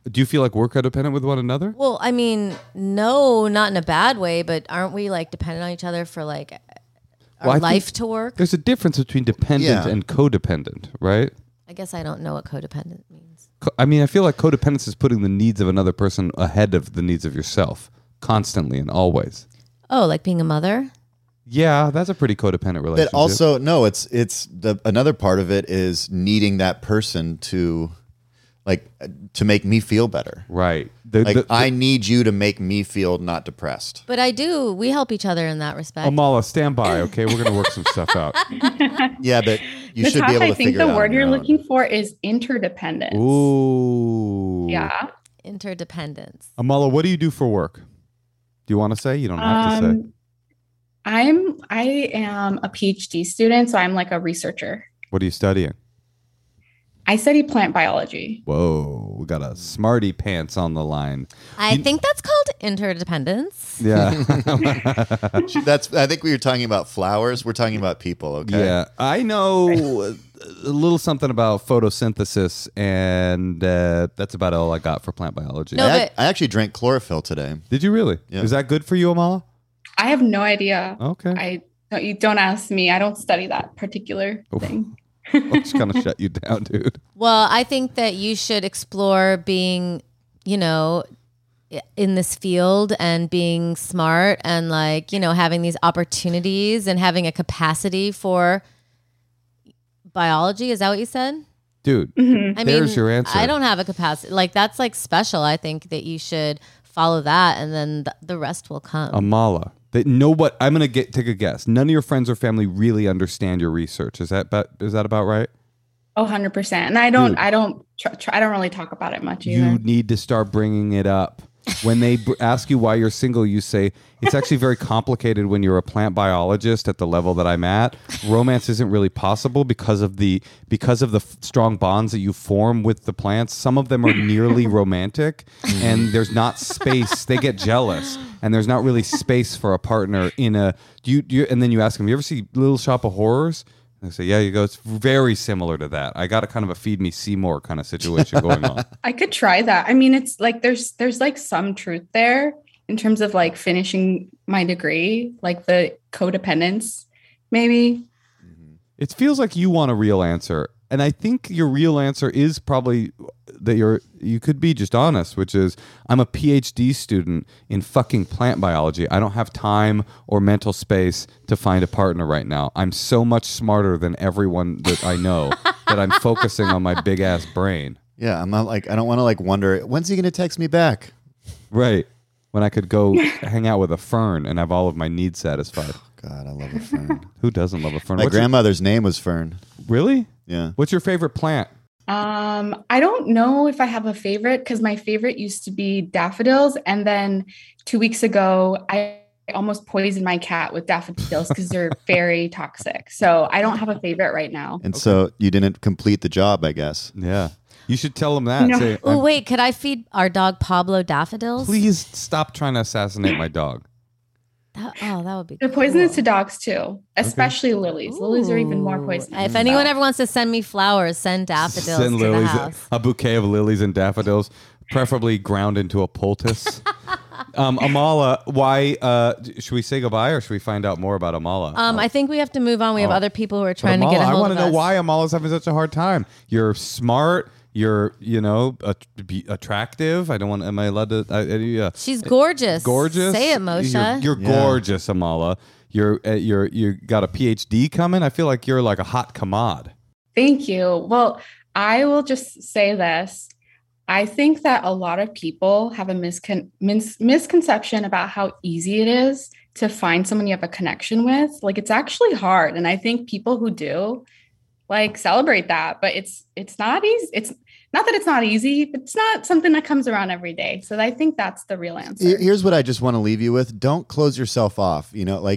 Speaker 1: Do you feel like we're codependent with one another?
Speaker 2: Well, I mean, no, not in a bad way, but aren't we like dependent on each other for like our
Speaker 1: Well, I
Speaker 2: life
Speaker 1: think
Speaker 2: to work?
Speaker 1: There's a difference between dependent
Speaker 3: Yeah.
Speaker 1: and codependent, right?
Speaker 2: I guess I don't know what codependent means.
Speaker 1: I mean, I feel like codependence is putting the needs of another person ahead of the needs of yourself constantly and always.
Speaker 2: Oh, like being a mother?
Speaker 1: Yeah, that's a pretty codependent relationship.
Speaker 3: But also, no, it's another part of it is needing that person to make me feel better.
Speaker 1: right.
Speaker 3: I need you to make me feel not depressed.
Speaker 2: But we help each other in that respect.
Speaker 1: Amala, stand by, okay? We're going to work some stuff out.
Speaker 3: Yeah, but you should be able to
Speaker 4: I think
Speaker 3: figure it
Speaker 4: the
Speaker 3: out.
Speaker 4: word
Speaker 3: on your
Speaker 4: you're
Speaker 3: own.
Speaker 4: looking for is interdependence.
Speaker 1: Ooh.
Speaker 4: Yeah.
Speaker 2: Interdependence.
Speaker 1: Amala, what do you do for work? Do you want to say? You don't have to say.
Speaker 4: I am a PhD student, so I'm like a researcher.
Speaker 1: What are you studying?
Speaker 4: I study plant biology.
Speaker 1: Whoa, we got a smarty pants on the line.
Speaker 2: I think that's called interdependence.
Speaker 1: Yeah.
Speaker 3: I think we were talking about flowers. We're talking about people, okay?
Speaker 1: Yeah. I know a little something about photosynthesis, and that's about all I got for plant biology.
Speaker 2: No,
Speaker 3: I
Speaker 2: but-
Speaker 3: actually drank chlorophyll today.
Speaker 1: Did you really?
Speaker 3: Yeah.
Speaker 1: Is that good for you, Amala?
Speaker 4: I have no idea.
Speaker 1: Okay.
Speaker 4: You don't ask me. I don't study that particular thing.
Speaker 1: I'm just going to shut you down, dude.
Speaker 2: Well, I think that you should explore being, in this field and being smart and having these opportunities and having a capacity for biology. Is that what you said?
Speaker 1: Dude,
Speaker 2: I
Speaker 1: there's your answer.
Speaker 2: I don't have a capacity. That's special. I think that you should follow that and then the rest will come.
Speaker 1: Amala. I'm going to take a guess. None of your friends or family really understand your research. Is that about right?
Speaker 4: Oh, 100%. And I don't really talk about it much either.
Speaker 1: You need to start bringing it up. When they ask you why you're single, you say, it's actually very complicated when you're a plant biologist at the level that I'm at. Romance isn't really possible because of the strong bonds that you form with the plants. Some of them are nearly romantic, and there's not space. They get jealous, and there's not really space for a partner in a. And then you ask them, you ever see Little Shop of Horrors? And they say, yeah, you go, it's very similar to that. I got a kind of a Feed Me Seymour kind of situation going on.
Speaker 4: I could try that. I mean, it's like there's like some truth there in terms of like finishing my degree, like the codependence, maybe.
Speaker 1: It feels like you want a real answer. And I think your real answer is probably that you could be just honest, which is I'm a PhD student in fucking plant biology. I don't have time or mental space to find a partner right now. I'm so much smarter than everyone that I know that I'm focusing on my big ass brain.
Speaker 3: Yeah, I'm not I don't want to wonder, when's he going to text me back?
Speaker 1: Right. When I could go hang out with a fern and have all of my needs satisfied.
Speaker 3: God, I love a fern.
Speaker 1: Who doesn't love a fern?
Speaker 3: My grandmother's name was Fern.
Speaker 1: Really?
Speaker 3: Yeah.
Speaker 1: What's your favorite plant?
Speaker 4: I don't know if I have a favorite because my favorite used to be daffodils. And then 2 weeks ago, I almost poisoned my cat with daffodils because they're very toxic. So I don't have a favorite right now.
Speaker 3: And so you didn't complete the job, I guess.
Speaker 1: Yeah. You should tell them that.
Speaker 4: No.
Speaker 1: Say,
Speaker 2: Oh, wait, could I feed our dog Pablo daffodils?
Speaker 1: please stop trying to assassinate my dog.
Speaker 2: That would be
Speaker 4: They're poisonous to dogs too, especially lilies. Lilies are even more poisonous.
Speaker 2: If anyone ever wants to send me flowers, send daffodils
Speaker 1: Send
Speaker 2: to
Speaker 1: lilies,
Speaker 2: the house.
Speaker 1: a bouquet of lilies and daffodils, preferably ground into a poultice. Amala, why should we say goodbye or should we find out more about Amala?
Speaker 2: I think we have to move on. We have other people who are trying to
Speaker 1: Amala,
Speaker 2: get a hold
Speaker 1: I want
Speaker 2: of
Speaker 1: to know
Speaker 2: us.
Speaker 1: why Amala's having such a hard time. You're smart. You're, be attractive. I don't want. Am I allowed to?
Speaker 2: She's gorgeous.
Speaker 1: Gorgeous.
Speaker 2: Say it, Moshe.
Speaker 1: You're
Speaker 3: Yeah.
Speaker 1: gorgeous, Amala. You got a PhD coming. I feel like you're like a hot commode.
Speaker 4: Thank you. Well, I will just say this. I think that a lot of people have a misconception about how easy it is to find someone you have a connection with. Like it's actually hard. And I think people who do celebrate that, but it's not easy. It's not that it's not easy, but it's not something that comes around every day. So I think that's the real answer.
Speaker 3: Here's what I just want to leave you with. Don't close yourself off.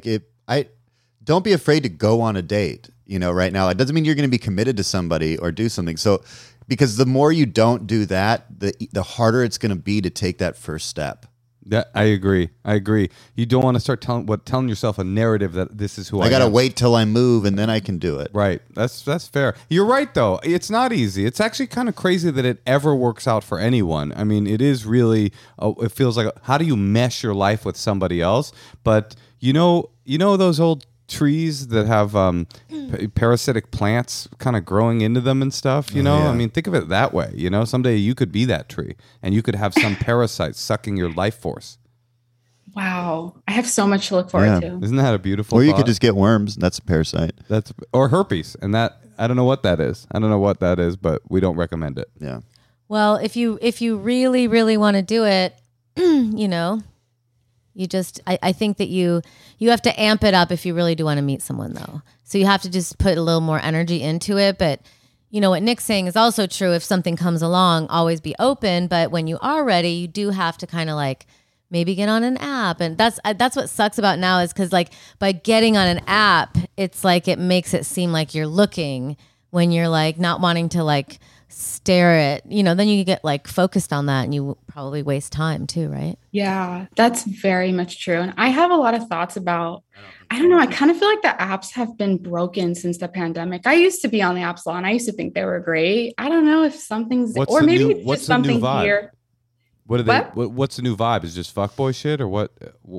Speaker 3: Don't be afraid to go on a date, right now. It doesn't mean you're going to be committed to somebody or do something. So, because the more you don't do that, the harder it's going to be to take that first step.
Speaker 1: That I agree. You don't want to start telling yourself a narrative that this is who I
Speaker 3: I gotta
Speaker 1: am.
Speaker 3: wait till I move and then I can do it.
Speaker 1: Right. That's fair. You're right though. It's not easy. It's actually kind of crazy that it ever works out for anyone. I mean, it is really. It feels like how do you mesh your life with somebody else? But you know those old trees that have parasitic plants kind of growing into them and stuff. You know,
Speaker 3: yeah.
Speaker 1: I mean, think of it that way. You know, someday you could be that tree and you could have some parasite sucking your life force.
Speaker 4: Wow. I have so much to look forward to.
Speaker 1: Isn't that a beautiful?
Speaker 3: Or you
Speaker 1: thought?
Speaker 3: could just get worms. That's a parasite.
Speaker 1: Or herpes, and that I don't know what that is. But we don't recommend it.
Speaker 3: Yeah.
Speaker 2: Well, if you really, really want to do it, you know, you just I think that you have to amp it up if you really do want to meet someone though. So you have to just put a little more energy into it. But you know what Nick's saying is also true. If something comes along, always be open. But when you are ready, you do have to kind of like maybe get on an app. And that's what sucks about now is because like by getting on an app, it's like it makes it seem like you're looking when you're like not wanting to like stare at, you know, then you get like focused on that and you probably waste time too, right?
Speaker 4: Yeah, that's very much true. And I have a lot of thoughts about, I don't know, I kind of feel like the apps have been broken since the pandemic. I used to be on the apps a lot and I used to think they were great. I don't know if something's,
Speaker 1: What's
Speaker 4: or
Speaker 1: the
Speaker 4: maybe
Speaker 1: new-
Speaker 4: it's
Speaker 1: what's
Speaker 4: just
Speaker 1: the new
Speaker 4: something
Speaker 1: vibe?
Speaker 4: here.
Speaker 1: What are they?
Speaker 4: What?
Speaker 1: What's the new vibe? Is it just fuckboy shit or what?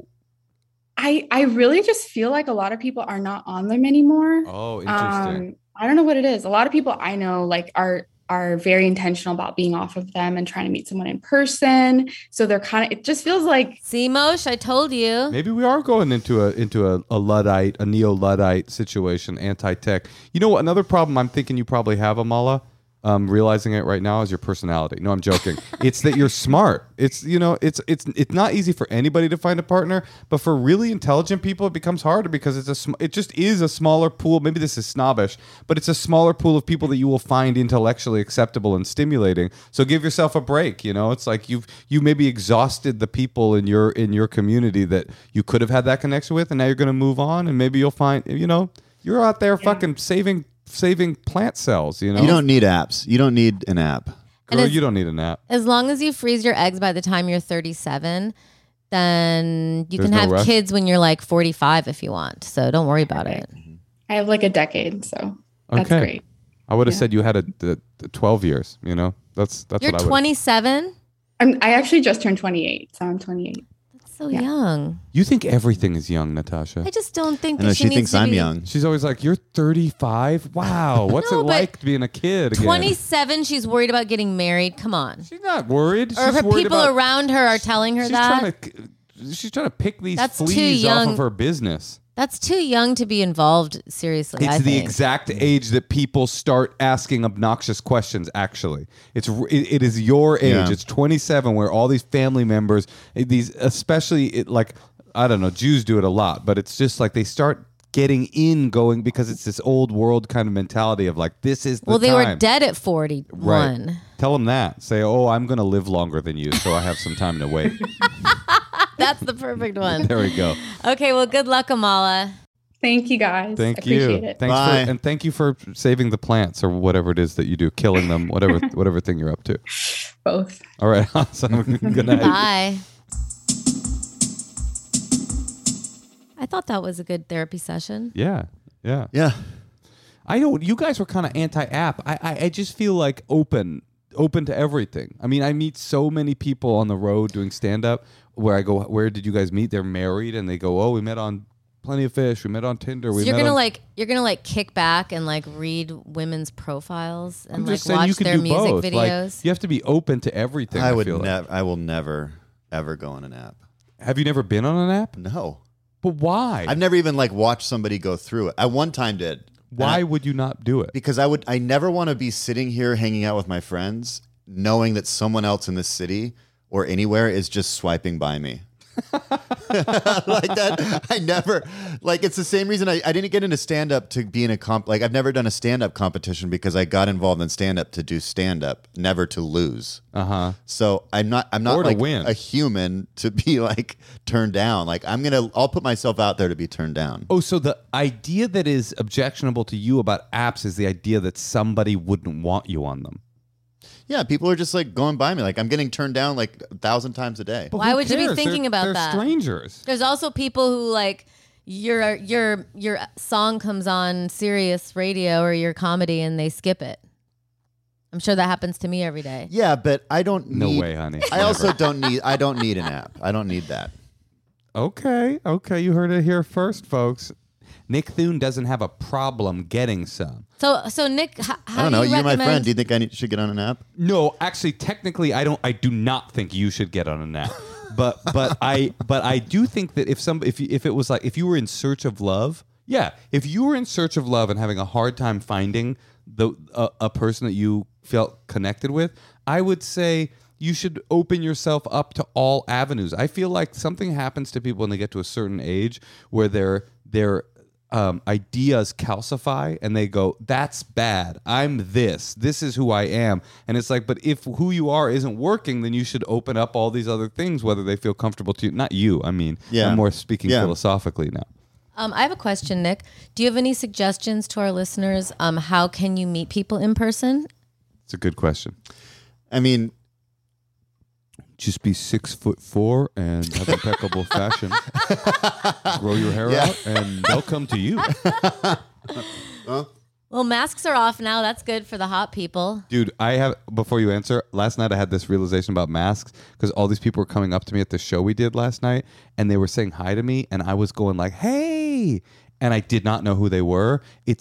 Speaker 4: I really just feel like a lot of people are not on them anymore.
Speaker 1: Oh, interesting.
Speaker 4: I don't know what it is. A lot of people I know like are very intentional about being off of them and trying to meet someone in person. So they're kind of, it just feels like,
Speaker 2: See, Mosh, I told you.
Speaker 1: Maybe we are going into a Luddite, a neo-Luddite situation, anti-tech. You know what? Another problem I'm thinking you probably have, Amala, realizing it right now, is your personality. No, I'm joking. It's that you're smart. It's, you know, it's not easy for anybody to find a partner, but for really intelligent people, it becomes harder because it just is a smaller pool. Maybe this is snobbish, but it's a smaller pool of people that you will find intellectually acceptable and stimulating. So give yourself a break. You know, it's like you maybe exhausted the people in your community that you could have had that connection with, and now you're going to move on, and maybe you'll find, you know, you're out there fucking saving plant cells. You know,
Speaker 3: You don't need apps. You don't need an app.
Speaker 2: And
Speaker 1: Girl,
Speaker 2: it's-
Speaker 1: you don't need a nap.
Speaker 2: As long as you freeze your eggs by the time you're 37, then you
Speaker 1: There's
Speaker 2: can
Speaker 1: no
Speaker 2: have
Speaker 1: rush?
Speaker 2: kids when you're like 45 if you want. So don't worry about it.
Speaker 4: I have like a decade. So that's
Speaker 1: Okay.
Speaker 4: great.
Speaker 1: I would have said you had the 12 years. You know, that's
Speaker 2: You're
Speaker 1: what I would.
Speaker 2: 27?
Speaker 4: I actually just turned 28. So I'm 28.
Speaker 2: That's so young.
Speaker 1: You think everything is young, Natasha?
Speaker 2: I just don't think
Speaker 3: I
Speaker 2: that
Speaker 3: know
Speaker 2: she
Speaker 3: she
Speaker 2: needs
Speaker 3: thinks
Speaker 2: to
Speaker 3: I'm
Speaker 2: be
Speaker 3: young.
Speaker 1: She's always like, "You're 35. Wow, what's
Speaker 2: No,
Speaker 1: it
Speaker 2: but
Speaker 1: like being a kid again?"
Speaker 2: 27, she's worried about getting married. Come on.
Speaker 1: She's not worried.
Speaker 2: Or
Speaker 1: She's
Speaker 2: if
Speaker 1: worried
Speaker 2: people
Speaker 1: about,
Speaker 2: around her are telling her
Speaker 1: she's
Speaker 2: that.
Speaker 1: She's trying to pick these
Speaker 2: That's too
Speaker 1: fleas off
Speaker 2: young.
Speaker 1: of her business.
Speaker 2: That's too young to be involved seriously, I
Speaker 1: It's the
Speaker 2: think.
Speaker 1: exact age that people start asking obnoxious questions. Actually, it is your age.
Speaker 3: Yeah.
Speaker 1: It's 27, where all these family members, these especially like I don't know, Jews do it a lot, but it's just like they start getting going because it's this old world kind of mentality of like this is the
Speaker 2: Well, they
Speaker 1: time.
Speaker 2: were dead at 41.
Speaker 1: Right. Tell them that. Say, oh, I'm going to live longer than you, so I have some time to wait.
Speaker 2: That's the perfect one.
Speaker 1: There we go.
Speaker 2: Okay, well, good luck, Amala.
Speaker 4: Thank you guys.
Speaker 1: Thank
Speaker 4: Appreciate
Speaker 1: you.
Speaker 4: it.
Speaker 1: Thanks
Speaker 3: Bye.
Speaker 1: and thank you for saving the plants or whatever it is that you do, killing them, whatever thing you're up to.
Speaker 4: Both.
Speaker 1: All right, awesome. Good night.
Speaker 2: Bye. I thought that was a good therapy session.
Speaker 1: Yeah, yeah.
Speaker 3: Yeah.
Speaker 1: I know you guys were kind of anti-app. I just feel like open to everything. I mean, I meet so many people on the road doing stand-up where I go, where did you guys meet? They're married and they go, oh, we met on Plenty of Fish. We met on Tinder.
Speaker 2: So
Speaker 1: We
Speaker 2: you're
Speaker 1: met
Speaker 2: gonna
Speaker 1: on...
Speaker 2: like kick back and like read women's profiles and
Speaker 1: I'm
Speaker 2: like
Speaker 1: just saying you
Speaker 2: watch
Speaker 1: can
Speaker 2: their
Speaker 1: do
Speaker 2: music
Speaker 1: both. Like,
Speaker 2: videos.
Speaker 1: you have to be open to everything.
Speaker 3: I would
Speaker 1: feel like.
Speaker 3: never. I will never ever go on an app.
Speaker 1: Have you never been on an app?
Speaker 3: No.
Speaker 1: But why?
Speaker 3: I've never even like watched somebody go through it. I one time did.
Speaker 1: Why
Speaker 3: And I-
Speaker 1: would you not do it?
Speaker 3: because I never want to be sitting here hanging out with my friends knowing that someone else in this city or anywhere is just swiping by me. Like that. I never, like, it's the same reason I didn't get into stand up to be in a like, I've never done a stand up competition because I got involved in stand up to do stand up, never to lose. So I'm not
Speaker 1: Or to
Speaker 3: like
Speaker 1: win.
Speaker 3: a human to be like turned down. Like I'll put myself out there to be turned down.
Speaker 1: Oh, so the idea that is objectionable to you about apps is the idea that somebody wouldn't want you on them.
Speaker 3: Yeah, people are just like going by me. Like I'm getting turned down like 1,000 times a day.
Speaker 2: Why
Speaker 1: Who
Speaker 2: would you be
Speaker 1: cares?
Speaker 2: thinking about
Speaker 1: they're
Speaker 2: that?
Speaker 1: Strangers.
Speaker 2: There's also people who like your song comes on Sirius radio or your comedy and they skip it. I'm sure that happens to me every day.
Speaker 3: Yeah, but I don't
Speaker 1: No
Speaker 3: need.
Speaker 1: way, honey.
Speaker 3: I also don't need. I don't need an app. I don't need that.
Speaker 1: Okay, you heard it here first, folks. Nick Thune doesn't have a problem getting some.
Speaker 2: So Nick, how
Speaker 3: I don't know.
Speaker 2: do you
Speaker 3: You're my
Speaker 2: recommend?
Speaker 3: friend. Do you think I should get on an app?
Speaker 1: No, actually, technically, I do not think you should get on an app. But I do think that if it was like if you were in search of love, yeah, if you were in search of love and having a hard time finding a person that you felt connected with, I would say you should open yourself up to all avenues. I feel like something happens to people when they get to a certain age where their ideas calcify and they go, that's bad. I'm this. This is who I am. And it's like, but if who you are isn't working, then you should open up all these other things, whether they feel comfortable to you. Not you. I mean,
Speaker 3: Yeah.
Speaker 1: I'm more speaking
Speaker 3: Yeah.
Speaker 1: philosophically now.
Speaker 2: I have a question, Nick. Do you have any suggestions to our listeners? How can you meet people in person?
Speaker 1: It's a good question.
Speaker 3: I mean,
Speaker 1: Just be 6'4" and have impeccable fashion. Grow your hair
Speaker 3: Yeah.
Speaker 1: out, and they'll come to you.
Speaker 2: Well, masks are off now. That's good for the hot people.
Speaker 1: Dude, before you answer, last night I had this realization about masks because all these people were coming up to me at the show we did last night and they were saying hi to me and I was going like, hey, and I did not know who they were.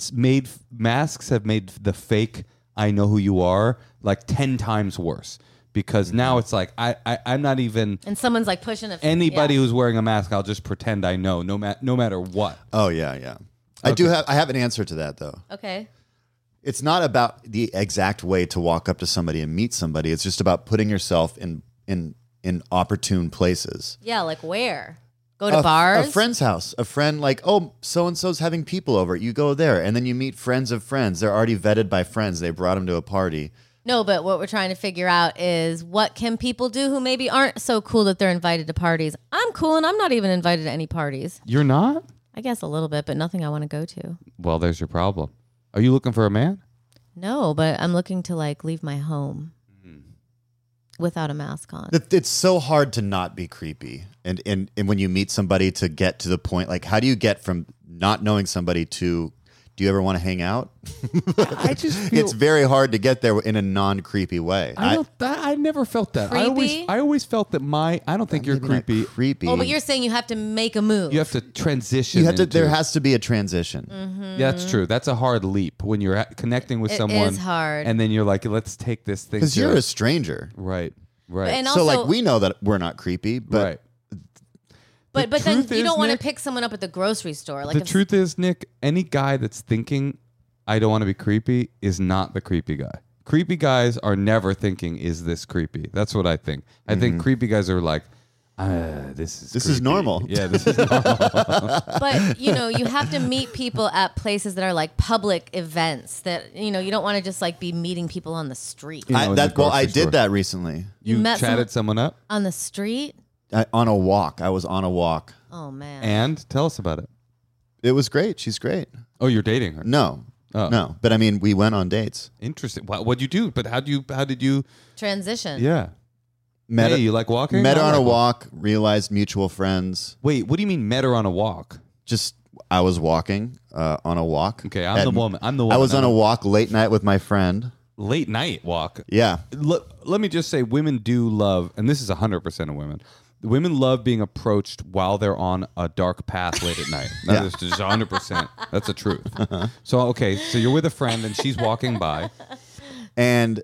Speaker 1: Masks have made the fake I know who you are like 10 times worse because now it's like I'm not even
Speaker 2: And someone's like pushing it.
Speaker 1: anybody
Speaker 2: Yeah.
Speaker 1: who's wearing a mask, I'll just pretend I know no matter what.
Speaker 3: oh yeah.
Speaker 1: Okay.
Speaker 3: I have an answer to that though.
Speaker 2: Okay.
Speaker 3: It's not about the exact way to walk up to somebody and meet somebody. It's just about putting yourself in opportune places.
Speaker 2: Yeah, like where? Go to bars?
Speaker 3: A friend's house. A friend like, oh, so-and-so's having people over. You go there and then you meet friends of friends. They're already vetted by friends. They brought them to a party.
Speaker 2: No, but what we're trying to figure out is what can people do who maybe aren't so cool that they're invited to parties? I'm cool and I'm not even invited to any parties.
Speaker 1: You're not?
Speaker 2: I guess a little bit, but nothing I want to go to.
Speaker 1: Well, there's your problem. Are you looking for a man?
Speaker 2: No, but I'm looking to like leave my home without a mask on.
Speaker 3: It's so hard to not be creepy. And when you meet somebody to get to the point, like how do you get from not knowing somebody to, do you ever want to hang out?
Speaker 1: I just feel
Speaker 3: It's very hard to get there in a non-creepy way.
Speaker 1: I never felt that.
Speaker 2: Creepy?
Speaker 1: I always felt that I don't think you're
Speaker 3: Maybe not
Speaker 1: creepy.
Speaker 3: creepy.
Speaker 2: Oh, but you're saying you have to make a move.
Speaker 1: You have to transition.
Speaker 3: you have to.
Speaker 1: into-
Speaker 3: There has to be a transition.
Speaker 1: Yeah, that's true. That's a hard leap when you're connecting with
Speaker 2: It
Speaker 1: someone.
Speaker 2: is hard.
Speaker 1: And then you're like, let's take this thing.
Speaker 3: Because
Speaker 1: to-
Speaker 3: you're a stranger.
Speaker 1: right.
Speaker 2: And
Speaker 3: So
Speaker 2: also,
Speaker 3: like we know that we're not creepy, but
Speaker 1: right.
Speaker 2: but
Speaker 1: the
Speaker 2: then
Speaker 1: truth
Speaker 2: you
Speaker 1: is,
Speaker 2: don't want to
Speaker 1: Nick,
Speaker 2: pick someone up at the grocery store. Like
Speaker 1: The
Speaker 2: if-
Speaker 1: truth is, Nick, any guy that's thinking I don't want to be creepy is not the creepy guy. Creepy guys are never thinking, is this creepy? That's what I think. I think creepy guys are like, this is
Speaker 3: This is
Speaker 1: creepy."
Speaker 3: normal.
Speaker 1: Yeah, this is normal.
Speaker 2: But you have to meet people at places that are like public events that you don't want to just like be meeting people on the street.
Speaker 1: You know, in the
Speaker 3: I
Speaker 1: grocery store.
Speaker 3: did that recently
Speaker 1: You
Speaker 2: met
Speaker 1: chatted someone up?
Speaker 2: On the street?
Speaker 3: on a walk. I was on a walk.
Speaker 2: Oh man.
Speaker 1: And tell us about it.
Speaker 3: It was great. She's great.
Speaker 1: Oh, you're dating her.
Speaker 3: No,
Speaker 1: Oh.
Speaker 3: no, but I mean, we went on dates.
Speaker 1: Interesting. What'd you do? But how did you?
Speaker 2: Transition.
Speaker 1: Yeah.
Speaker 3: Met
Speaker 1: Hey,
Speaker 3: her,
Speaker 1: you like walking?
Speaker 3: met her
Speaker 1: I
Speaker 3: on a
Speaker 1: like
Speaker 3: walk. Realized mutual friends.
Speaker 1: Wait, what do you mean met her on a walk?
Speaker 3: Just I was walking on a walk.
Speaker 1: Okay, I'm the woman. I'm the woman.
Speaker 3: I was on
Speaker 1: I'm
Speaker 3: a walk late night with my friend.
Speaker 1: late night walk.
Speaker 3: Yeah,
Speaker 1: Let me just say, women do love, and this is 100% of women. Women love being approached while they're on a dark path late at night. That is just 100%. That's the truth. So, okay, so you're with a friend and she's walking by.
Speaker 3: and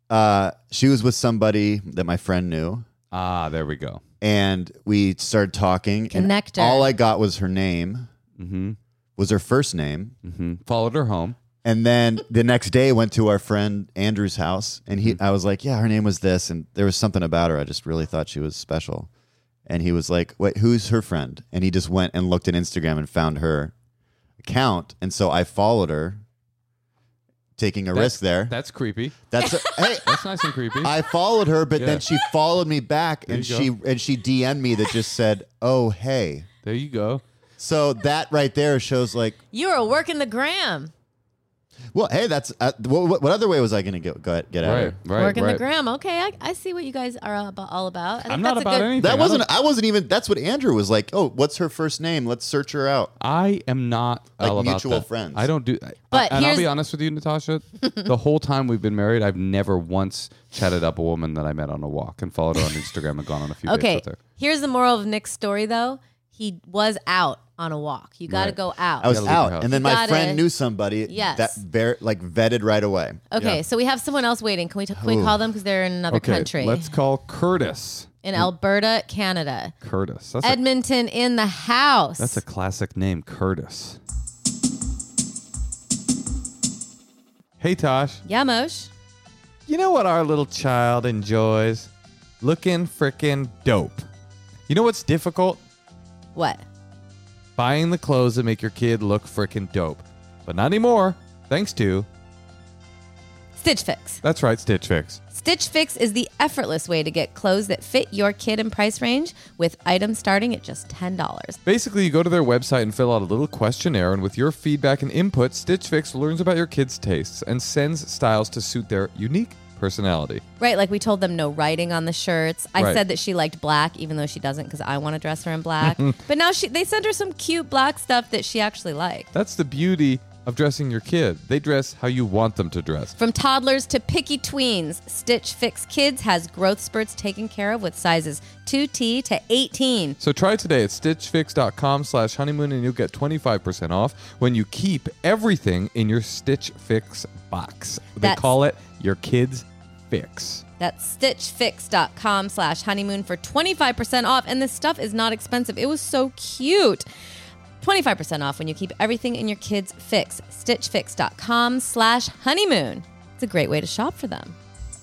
Speaker 3: she was with somebody that my friend knew.
Speaker 1: Ah, there we go.
Speaker 3: And we started talking.
Speaker 2: Connector.
Speaker 3: And all I got was her name.
Speaker 1: Mm-hmm.
Speaker 3: Was her first name.
Speaker 1: Mm-hmm. Followed her home.
Speaker 3: And then the next day went to our friend Andrew's house. And I was like, yeah, her name was this. And there was something about her. I just really thought she was special. And he was like, wait, who's her friend? And he just went and looked at Instagram and found her account. And so I followed her, taking a risk there.
Speaker 1: That's creepy.
Speaker 3: Hey,
Speaker 1: That's nice and creepy.
Speaker 3: I followed her, but
Speaker 1: Yeah.
Speaker 3: then she followed me back and
Speaker 1: There
Speaker 3: she
Speaker 1: you
Speaker 3: DM'd me that just said, oh, hey.
Speaker 1: There you go.
Speaker 3: So that right there shows like,
Speaker 2: You are working the gram.
Speaker 3: Well, hey, that's what other way was I going to get at
Speaker 1: Right,
Speaker 3: it?
Speaker 1: right,
Speaker 2: Working
Speaker 1: right.
Speaker 2: the gram. Okay, I see what you guys are all about. I think
Speaker 1: I'm not
Speaker 2: that's
Speaker 1: about
Speaker 2: a good,
Speaker 1: anything.
Speaker 3: That wasn't. I wasn't even. That's what Andrew was like. Oh, what's her first name? Let's search her out.
Speaker 1: I am not
Speaker 3: Like
Speaker 1: all about
Speaker 3: mutual
Speaker 1: that.
Speaker 3: friends.
Speaker 1: I don't do.
Speaker 2: But
Speaker 1: and I'll
Speaker 2: here's-
Speaker 1: be honest with you, Natasha. The whole time we've been married, I've never once chatted up a woman that I met on a walk and followed her on Instagram and gone on a few dates
Speaker 2: Okay,
Speaker 1: with her.
Speaker 2: here's the moral of Nick's story, though. He was out on a walk. You got to
Speaker 1: Right.
Speaker 2: go out.
Speaker 3: I was
Speaker 1: gotta leave your
Speaker 3: out,
Speaker 1: house.
Speaker 3: and then
Speaker 2: You
Speaker 3: my
Speaker 2: gotta-
Speaker 3: friend knew somebody
Speaker 2: Yes.
Speaker 3: that vetted right away.
Speaker 2: Okay,
Speaker 1: Yeah.
Speaker 2: so we have someone else waiting. Can we call them because they're in another
Speaker 1: Okay,
Speaker 2: country?
Speaker 1: let's call Curtis.
Speaker 2: In Alberta, Canada.
Speaker 1: Curtis. That's
Speaker 2: Edmonton in the house.
Speaker 1: that's a classic name, Curtis. Hey, Tosh.
Speaker 2: Yeah, Mosh.
Speaker 1: You know what our little child enjoys? Looking frickin' dope. You know what's difficult?
Speaker 2: What?
Speaker 1: Buying the clothes that make your kid look frickin' dope. But not anymore, thanks to...
Speaker 2: Stitch Fix.
Speaker 1: That's right, Stitch Fix.
Speaker 2: Stitch Fix is the effortless way to get clothes that fit your kid and price range with items starting at just $10.
Speaker 1: Basically, you go to their website and fill out a little questionnaire, and with your feedback and input, Stitch Fix learns about your kids' tastes and sends styles to suit their unique personality.
Speaker 2: Right, like we told them no writing on the shirts. I
Speaker 1: Right.
Speaker 2: said that she liked black, even though she doesn't, because I want to dress her in black. But now they sent her some cute black stuff that she actually liked.
Speaker 1: That's the beauty of dressing your kid. They dress how you want them to dress.
Speaker 2: From toddlers to picky tweens, Stitch Fix Kids has growth spurts taken care of with sizes 2T to 18.
Speaker 1: So try today at stitchfix.com/honeymoon and you'll get 25% off when you keep everything in your Stitch Fix box. They
Speaker 2: That's-
Speaker 1: call it your kid's fix.
Speaker 2: That's stitchfix.com/honeymoon for 25% off. And this stuff is not expensive. It was so cute. 25% off when you keep everything in your kids' fix. stitchfix.com/honeymoon. It's a great way to shop for them.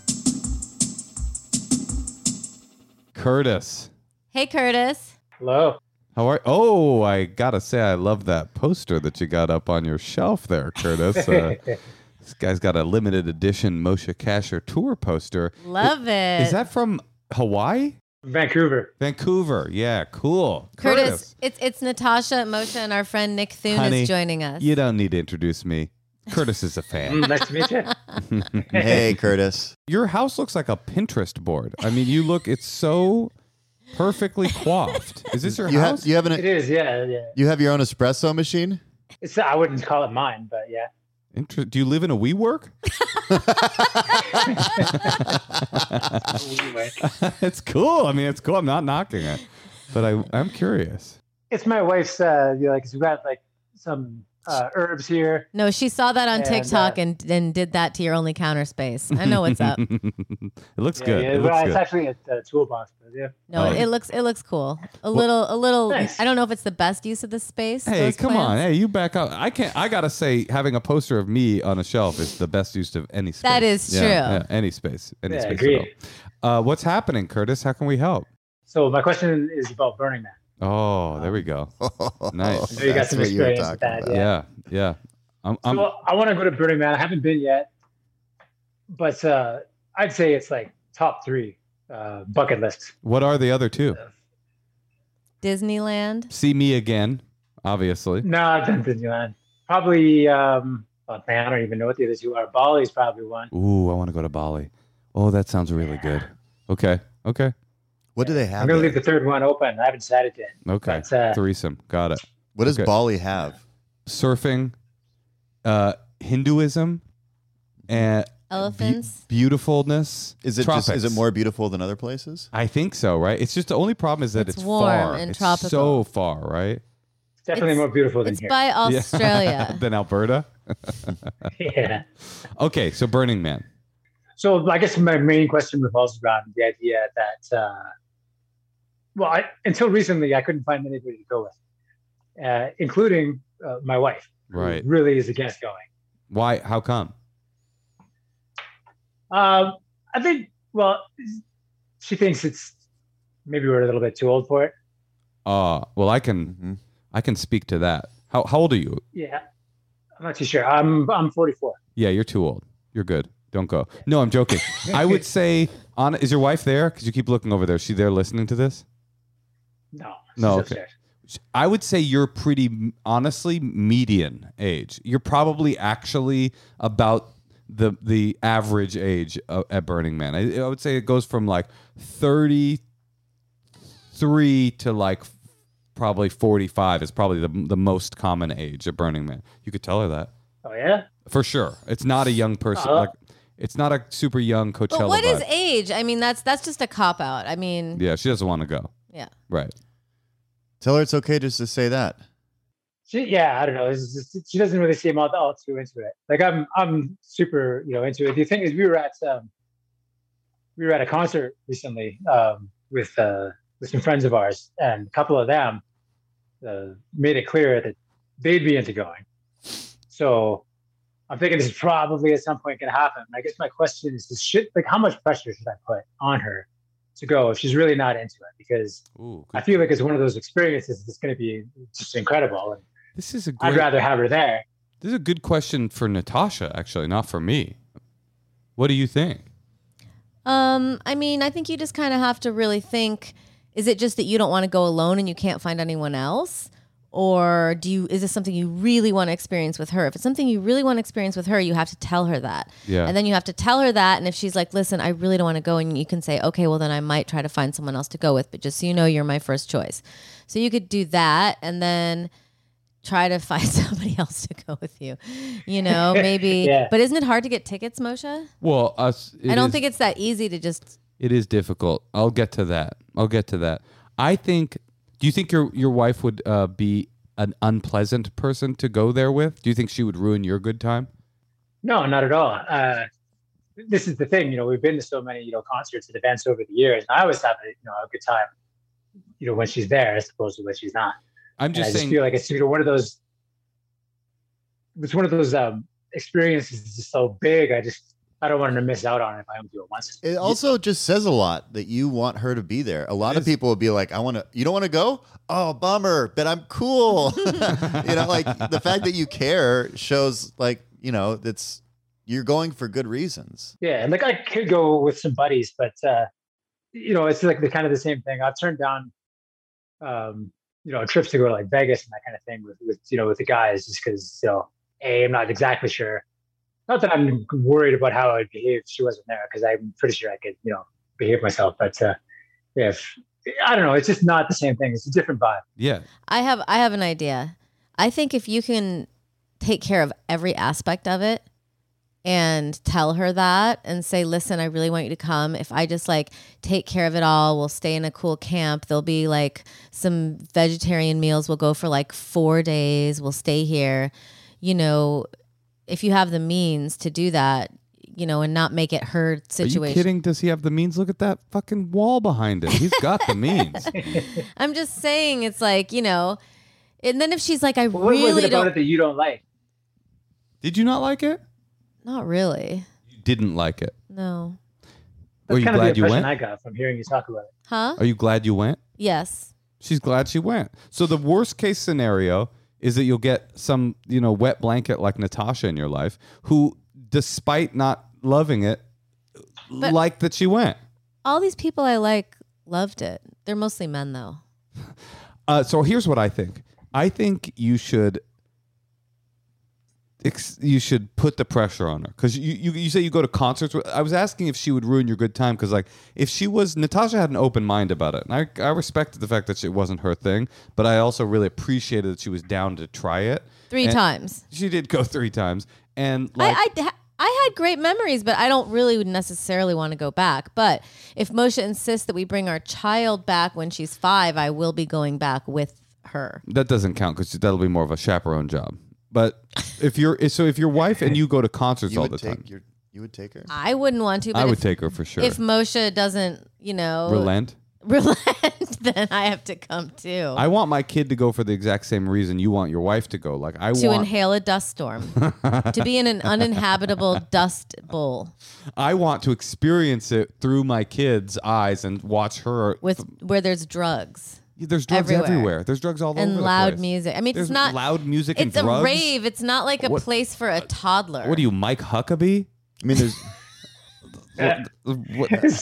Speaker 1: Curtis.
Speaker 2: Hey, Curtis.
Speaker 5: Hello.
Speaker 1: How are Oh, I gotta say, I love that poster that you got up on your shelf there, Curtis. This guy's got a limited edition Moshe Kasher tour poster.
Speaker 2: Love it.
Speaker 1: Is that from Hawaii?
Speaker 5: Vancouver.
Speaker 1: Vancouver. Yeah, cool.
Speaker 2: Curtis, it's Natasha, Moshe, and our friend Nick Thune
Speaker 1: Honey,
Speaker 2: is joining us.
Speaker 1: You don't need to introduce me. Curtis is a fan.
Speaker 5: Nice to meet you.
Speaker 3: Hey, Curtis.
Speaker 1: Your house looks like a Pinterest board. I mean, it's so perfectly coiffed. Is this your house?
Speaker 3: You have
Speaker 5: It is, yeah.
Speaker 3: you have your own espresso machine?
Speaker 5: I wouldn't call it mine, but yeah.
Speaker 1: Do you live in a WeWork?
Speaker 5: Anyway,
Speaker 1: It's cool. I mean, it's cool. I'm not knocking it, but I'm curious.
Speaker 5: it's my wife's. Because we've got like some herbs here.
Speaker 2: No, she saw that on
Speaker 5: And,
Speaker 2: TikTok and did that to your only counter space. I know what's up.
Speaker 1: It looks
Speaker 5: Yeah,
Speaker 1: good.
Speaker 5: yeah,
Speaker 1: It looks
Speaker 5: well,
Speaker 1: good.
Speaker 5: it's actually a toolbox, but yeah.
Speaker 2: No,
Speaker 1: Oh.
Speaker 2: it looks cool. A little.
Speaker 5: Thanks.
Speaker 2: I don't know if it's the best use of the space.
Speaker 1: Hey,
Speaker 2: those
Speaker 1: come on.
Speaker 2: plants.
Speaker 1: Hey, you back up. I gotta say, having a poster of me on a shelf is the best use of any space.
Speaker 2: That is
Speaker 1: Yeah,
Speaker 2: true.
Speaker 1: yeah, any space. Any
Speaker 5: Yeah,
Speaker 1: space
Speaker 5: agreed.
Speaker 1: at all. What's happening, Curtis? How can we help?
Speaker 5: So my question is about Burning Man.
Speaker 1: Oh, there we go. Nice.
Speaker 5: So you got
Speaker 3: That's
Speaker 5: some
Speaker 3: what you were
Speaker 5: experience with
Speaker 3: talking
Speaker 5: that,
Speaker 3: about.
Speaker 1: Yeah, yeah. I'm
Speaker 5: So I want to go to Burning Man. I haven't been yet, but I'd say it's like top 3 bucket list.
Speaker 1: What are the other two?
Speaker 2: Disneyland.
Speaker 1: See me again, obviously.
Speaker 5: No, I've done Disneyland. Probably. Man, I don't even know what the other 2 are. Bali's probably one.
Speaker 1: Ooh, I want to go to Bali. Oh, that sounds really good. Okay.
Speaker 3: What do they have?
Speaker 5: I'm gonna
Speaker 3: there?
Speaker 5: leave the 3rd one open. I haven't decided yet.
Speaker 1: Okay.
Speaker 5: But,
Speaker 1: Threesome. Got it.
Speaker 3: What does
Speaker 1: Okay.
Speaker 3: Bali have?
Speaker 1: Surfing, Hinduism, and
Speaker 2: Elephants.
Speaker 1: beautifulness.
Speaker 3: Is it
Speaker 1: tropics.
Speaker 3: more beautiful than other places?
Speaker 1: I think so, right? It's just the only problem is that
Speaker 2: It's
Speaker 1: it's
Speaker 2: warm
Speaker 1: far.
Speaker 2: and
Speaker 1: it's
Speaker 2: tropical.
Speaker 1: so far, right?
Speaker 5: It's definitely
Speaker 2: It's-
Speaker 5: more beautiful than
Speaker 2: It's
Speaker 5: here.
Speaker 2: by
Speaker 1: Yeah.
Speaker 2: Australia.
Speaker 1: Than Alberta.
Speaker 5: Yeah.
Speaker 1: Okay, so Burning Man.
Speaker 5: So I guess my main question revolves around the idea that, until recently, I couldn't find anybody to go with, including my wife, who
Speaker 1: Right.
Speaker 5: really is against going.
Speaker 1: Why? How come?
Speaker 5: I think, she thinks maybe we're a little bit too old for it.
Speaker 1: Well, I can speak to that. How old are you?
Speaker 5: Yeah. I'm not too sure. I'm 44.
Speaker 1: Yeah, you're too old. You're good. Don't go. No, I'm joking. I would say, is your wife there? Because you keep looking over there. Is she there listening to this?
Speaker 5: No.
Speaker 1: No,
Speaker 5: she's
Speaker 1: okay.
Speaker 5: upstairs.
Speaker 1: I would say you're pretty, honestly, median age. You're probably actually about the average age at Burning Man. I would say it goes from like 33 to like probably 45 is probably the most common age at Burning Man. You could tell her that.
Speaker 5: Oh yeah,
Speaker 1: for sure. It's not a young person. Like it's not a super young Coachella.
Speaker 2: But what
Speaker 1: vibe.
Speaker 2: is age? I mean, that's just a cop out. I mean,
Speaker 1: Yeah, she doesn't want to go.
Speaker 2: yeah.
Speaker 1: Right.
Speaker 3: Tell her it's okay just to say that.
Speaker 5: I don't know. She doesn't really seem all too into it. Like I'm super, into it. The thing is, we were at a concert recently with some friends of ours, and a couple of them made it clear that they'd be into going. So I'm thinking this is probably at some point going to happen. I guess my question is, how much pressure should I put on her to go if she's really not into it? Because I feel like it's one of those experiences that's going to be just incredible. And
Speaker 1: this is
Speaker 5: I'd rather have her there.
Speaker 1: This is a good question for Natasha, actually, not for me. What do you think?
Speaker 2: I mean, I think you just kind of have to really think, is it just that you don't want to go alone and you can't find anyone else? Or is this something you really want to experience with her? If it's something you really want to experience with her, you have to tell her that.
Speaker 1: Yeah.
Speaker 2: And then you have to tell her that. And if she's like, listen, I really don't want to go, and you can say, okay, well then I might try to find someone else to go with, but just so you know, you're my first choice. So you could do that and then try to find somebody else to go with you, maybe.
Speaker 5: Yeah.
Speaker 2: But isn't it hard to get tickets, Moshe?
Speaker 1: Well,
Speaker 2: I don't think it's that easy to just.
Speaker 1: It is difficult. I'll get to that. I think. Do you think your wife would be an unpleasant person to go there with? Do you think she would ruin your good time?
Speaker 5: No, not at all. This is the thing. We've been to so many concerts and events over the years, and I always have a good time. When she's there, as opposed to when she's not.
Speaker 1: I'm just saying.
Speaker 5: I just feel like it's one of those. It's one of those experiences that's just so big. I don't want her to miss out on it if I only do it once.
Speaker 3: It also just says a lot that you want her to be there. A lot of people would be like, you don't want to go? Oh, bummer, but I'm cool. Like the fact that you care shows you're going for good reasons.
Speaker 5: Yeah. And like I could go with some buddies, but it's like the same thing. I've turned down, trips to go to like Vegas and that kind of thing with the guys just because, I'm not exactly sure. Not that I'm worried about how I'd behave if she wasn't there, because I'm pretty sure I could, behave myself. But if I don't know, it's just not the same thing. It's a different vibe.
Speaker 1: Yeah.
Speaker 2: I have an idea. I think if you can take care of every aspect of it and tell her that and say, listen, I really want you to come. If I just take care of it all, we'll stay in a cool camp. There'll be some vegetarian meals. We'll go for 4 days. We'll stay here. If you have the means to do that, and not make it her situation.
Speaker 1: Are you kidding? Does he have the means? Look at that fucking wall behind him. He's got the means.
Speaker 2: I'm just saying, it's and then if she's like,
Speaker 5: what was it about it that you don't like?
Speaker 1: Did you not like it?
Speaker 2: Not really.
Speaker 1: You didn't like it?
Speaker 2: No.
Speaker 1: Were you
Speaker 5: kind
Speaker 1: glad
Speaker 5: of the
Speaker 1: you
Speaker 5: impression
Speaker 1: went?
Speaker 5: I got from hearing you talk about it.
Speaker 2: Huh?
Speaker 1: Are you glad you went?
Speaker 2: Yes.
Speaker 1: She's glad she went. So the worst case scenario is that you'll get some, wet blanket like Natasha in your life who, despite not loving it, liked that she went.
Speaker 2: All these people I loved it. They're mostly men, though.
Speaker 1: So here's what I think. I think you should put the pressure on her, because you say you go to concerts. I was asking if she would ruin your good time, because if Natasha had an open mind about it, and I respected the fact that it wasn't her thing, but I also really appreciated that she was down to try it.
Speaker 2: 3 times.
Speaker 1: She did go 3 times, and
Speaker 2: I had great memories, but I don't really necessarily want to go back. But if Moshe insists that we bring our child back when she's 5, I will be going back with her.
Speaker 1: That doesn't count, because that'll be more of a chaperone job. But if your wife and you go to concerts all the time,
Speaker 3: you would take her?
Speaker 2: I wouldn't want to. But
Speaker 1: I would take her for sure.
Speaker 2: If Moshe doesn't,
Speaker 1: relent,
Speaker 2: then I have to come too.
Speaker 1: I want my kid to go for the exact same reason you want your wife to go.
Speaker 2: To inhale a dust storm, to be in an uninhabitable dust bowl.
Speaker 1: I want to experience it through my kid's eyes and watch her
Speaker 2: where there's drugs.
Speaker 1: There's drugs everywhere. There's drugs all over the place.
Speaker 2: And loud music. I mean,
Speaker 1: there's
Speaker 2: it's not
Speaker 1: loud music and
Speaker 2: it's
Speaker 1: drugs.
Speaker 2: It's a rave. It's not like a place for a toddler.
Speaker 1: What are you, Mike Huckabee?
Speaker 3: I mean, there's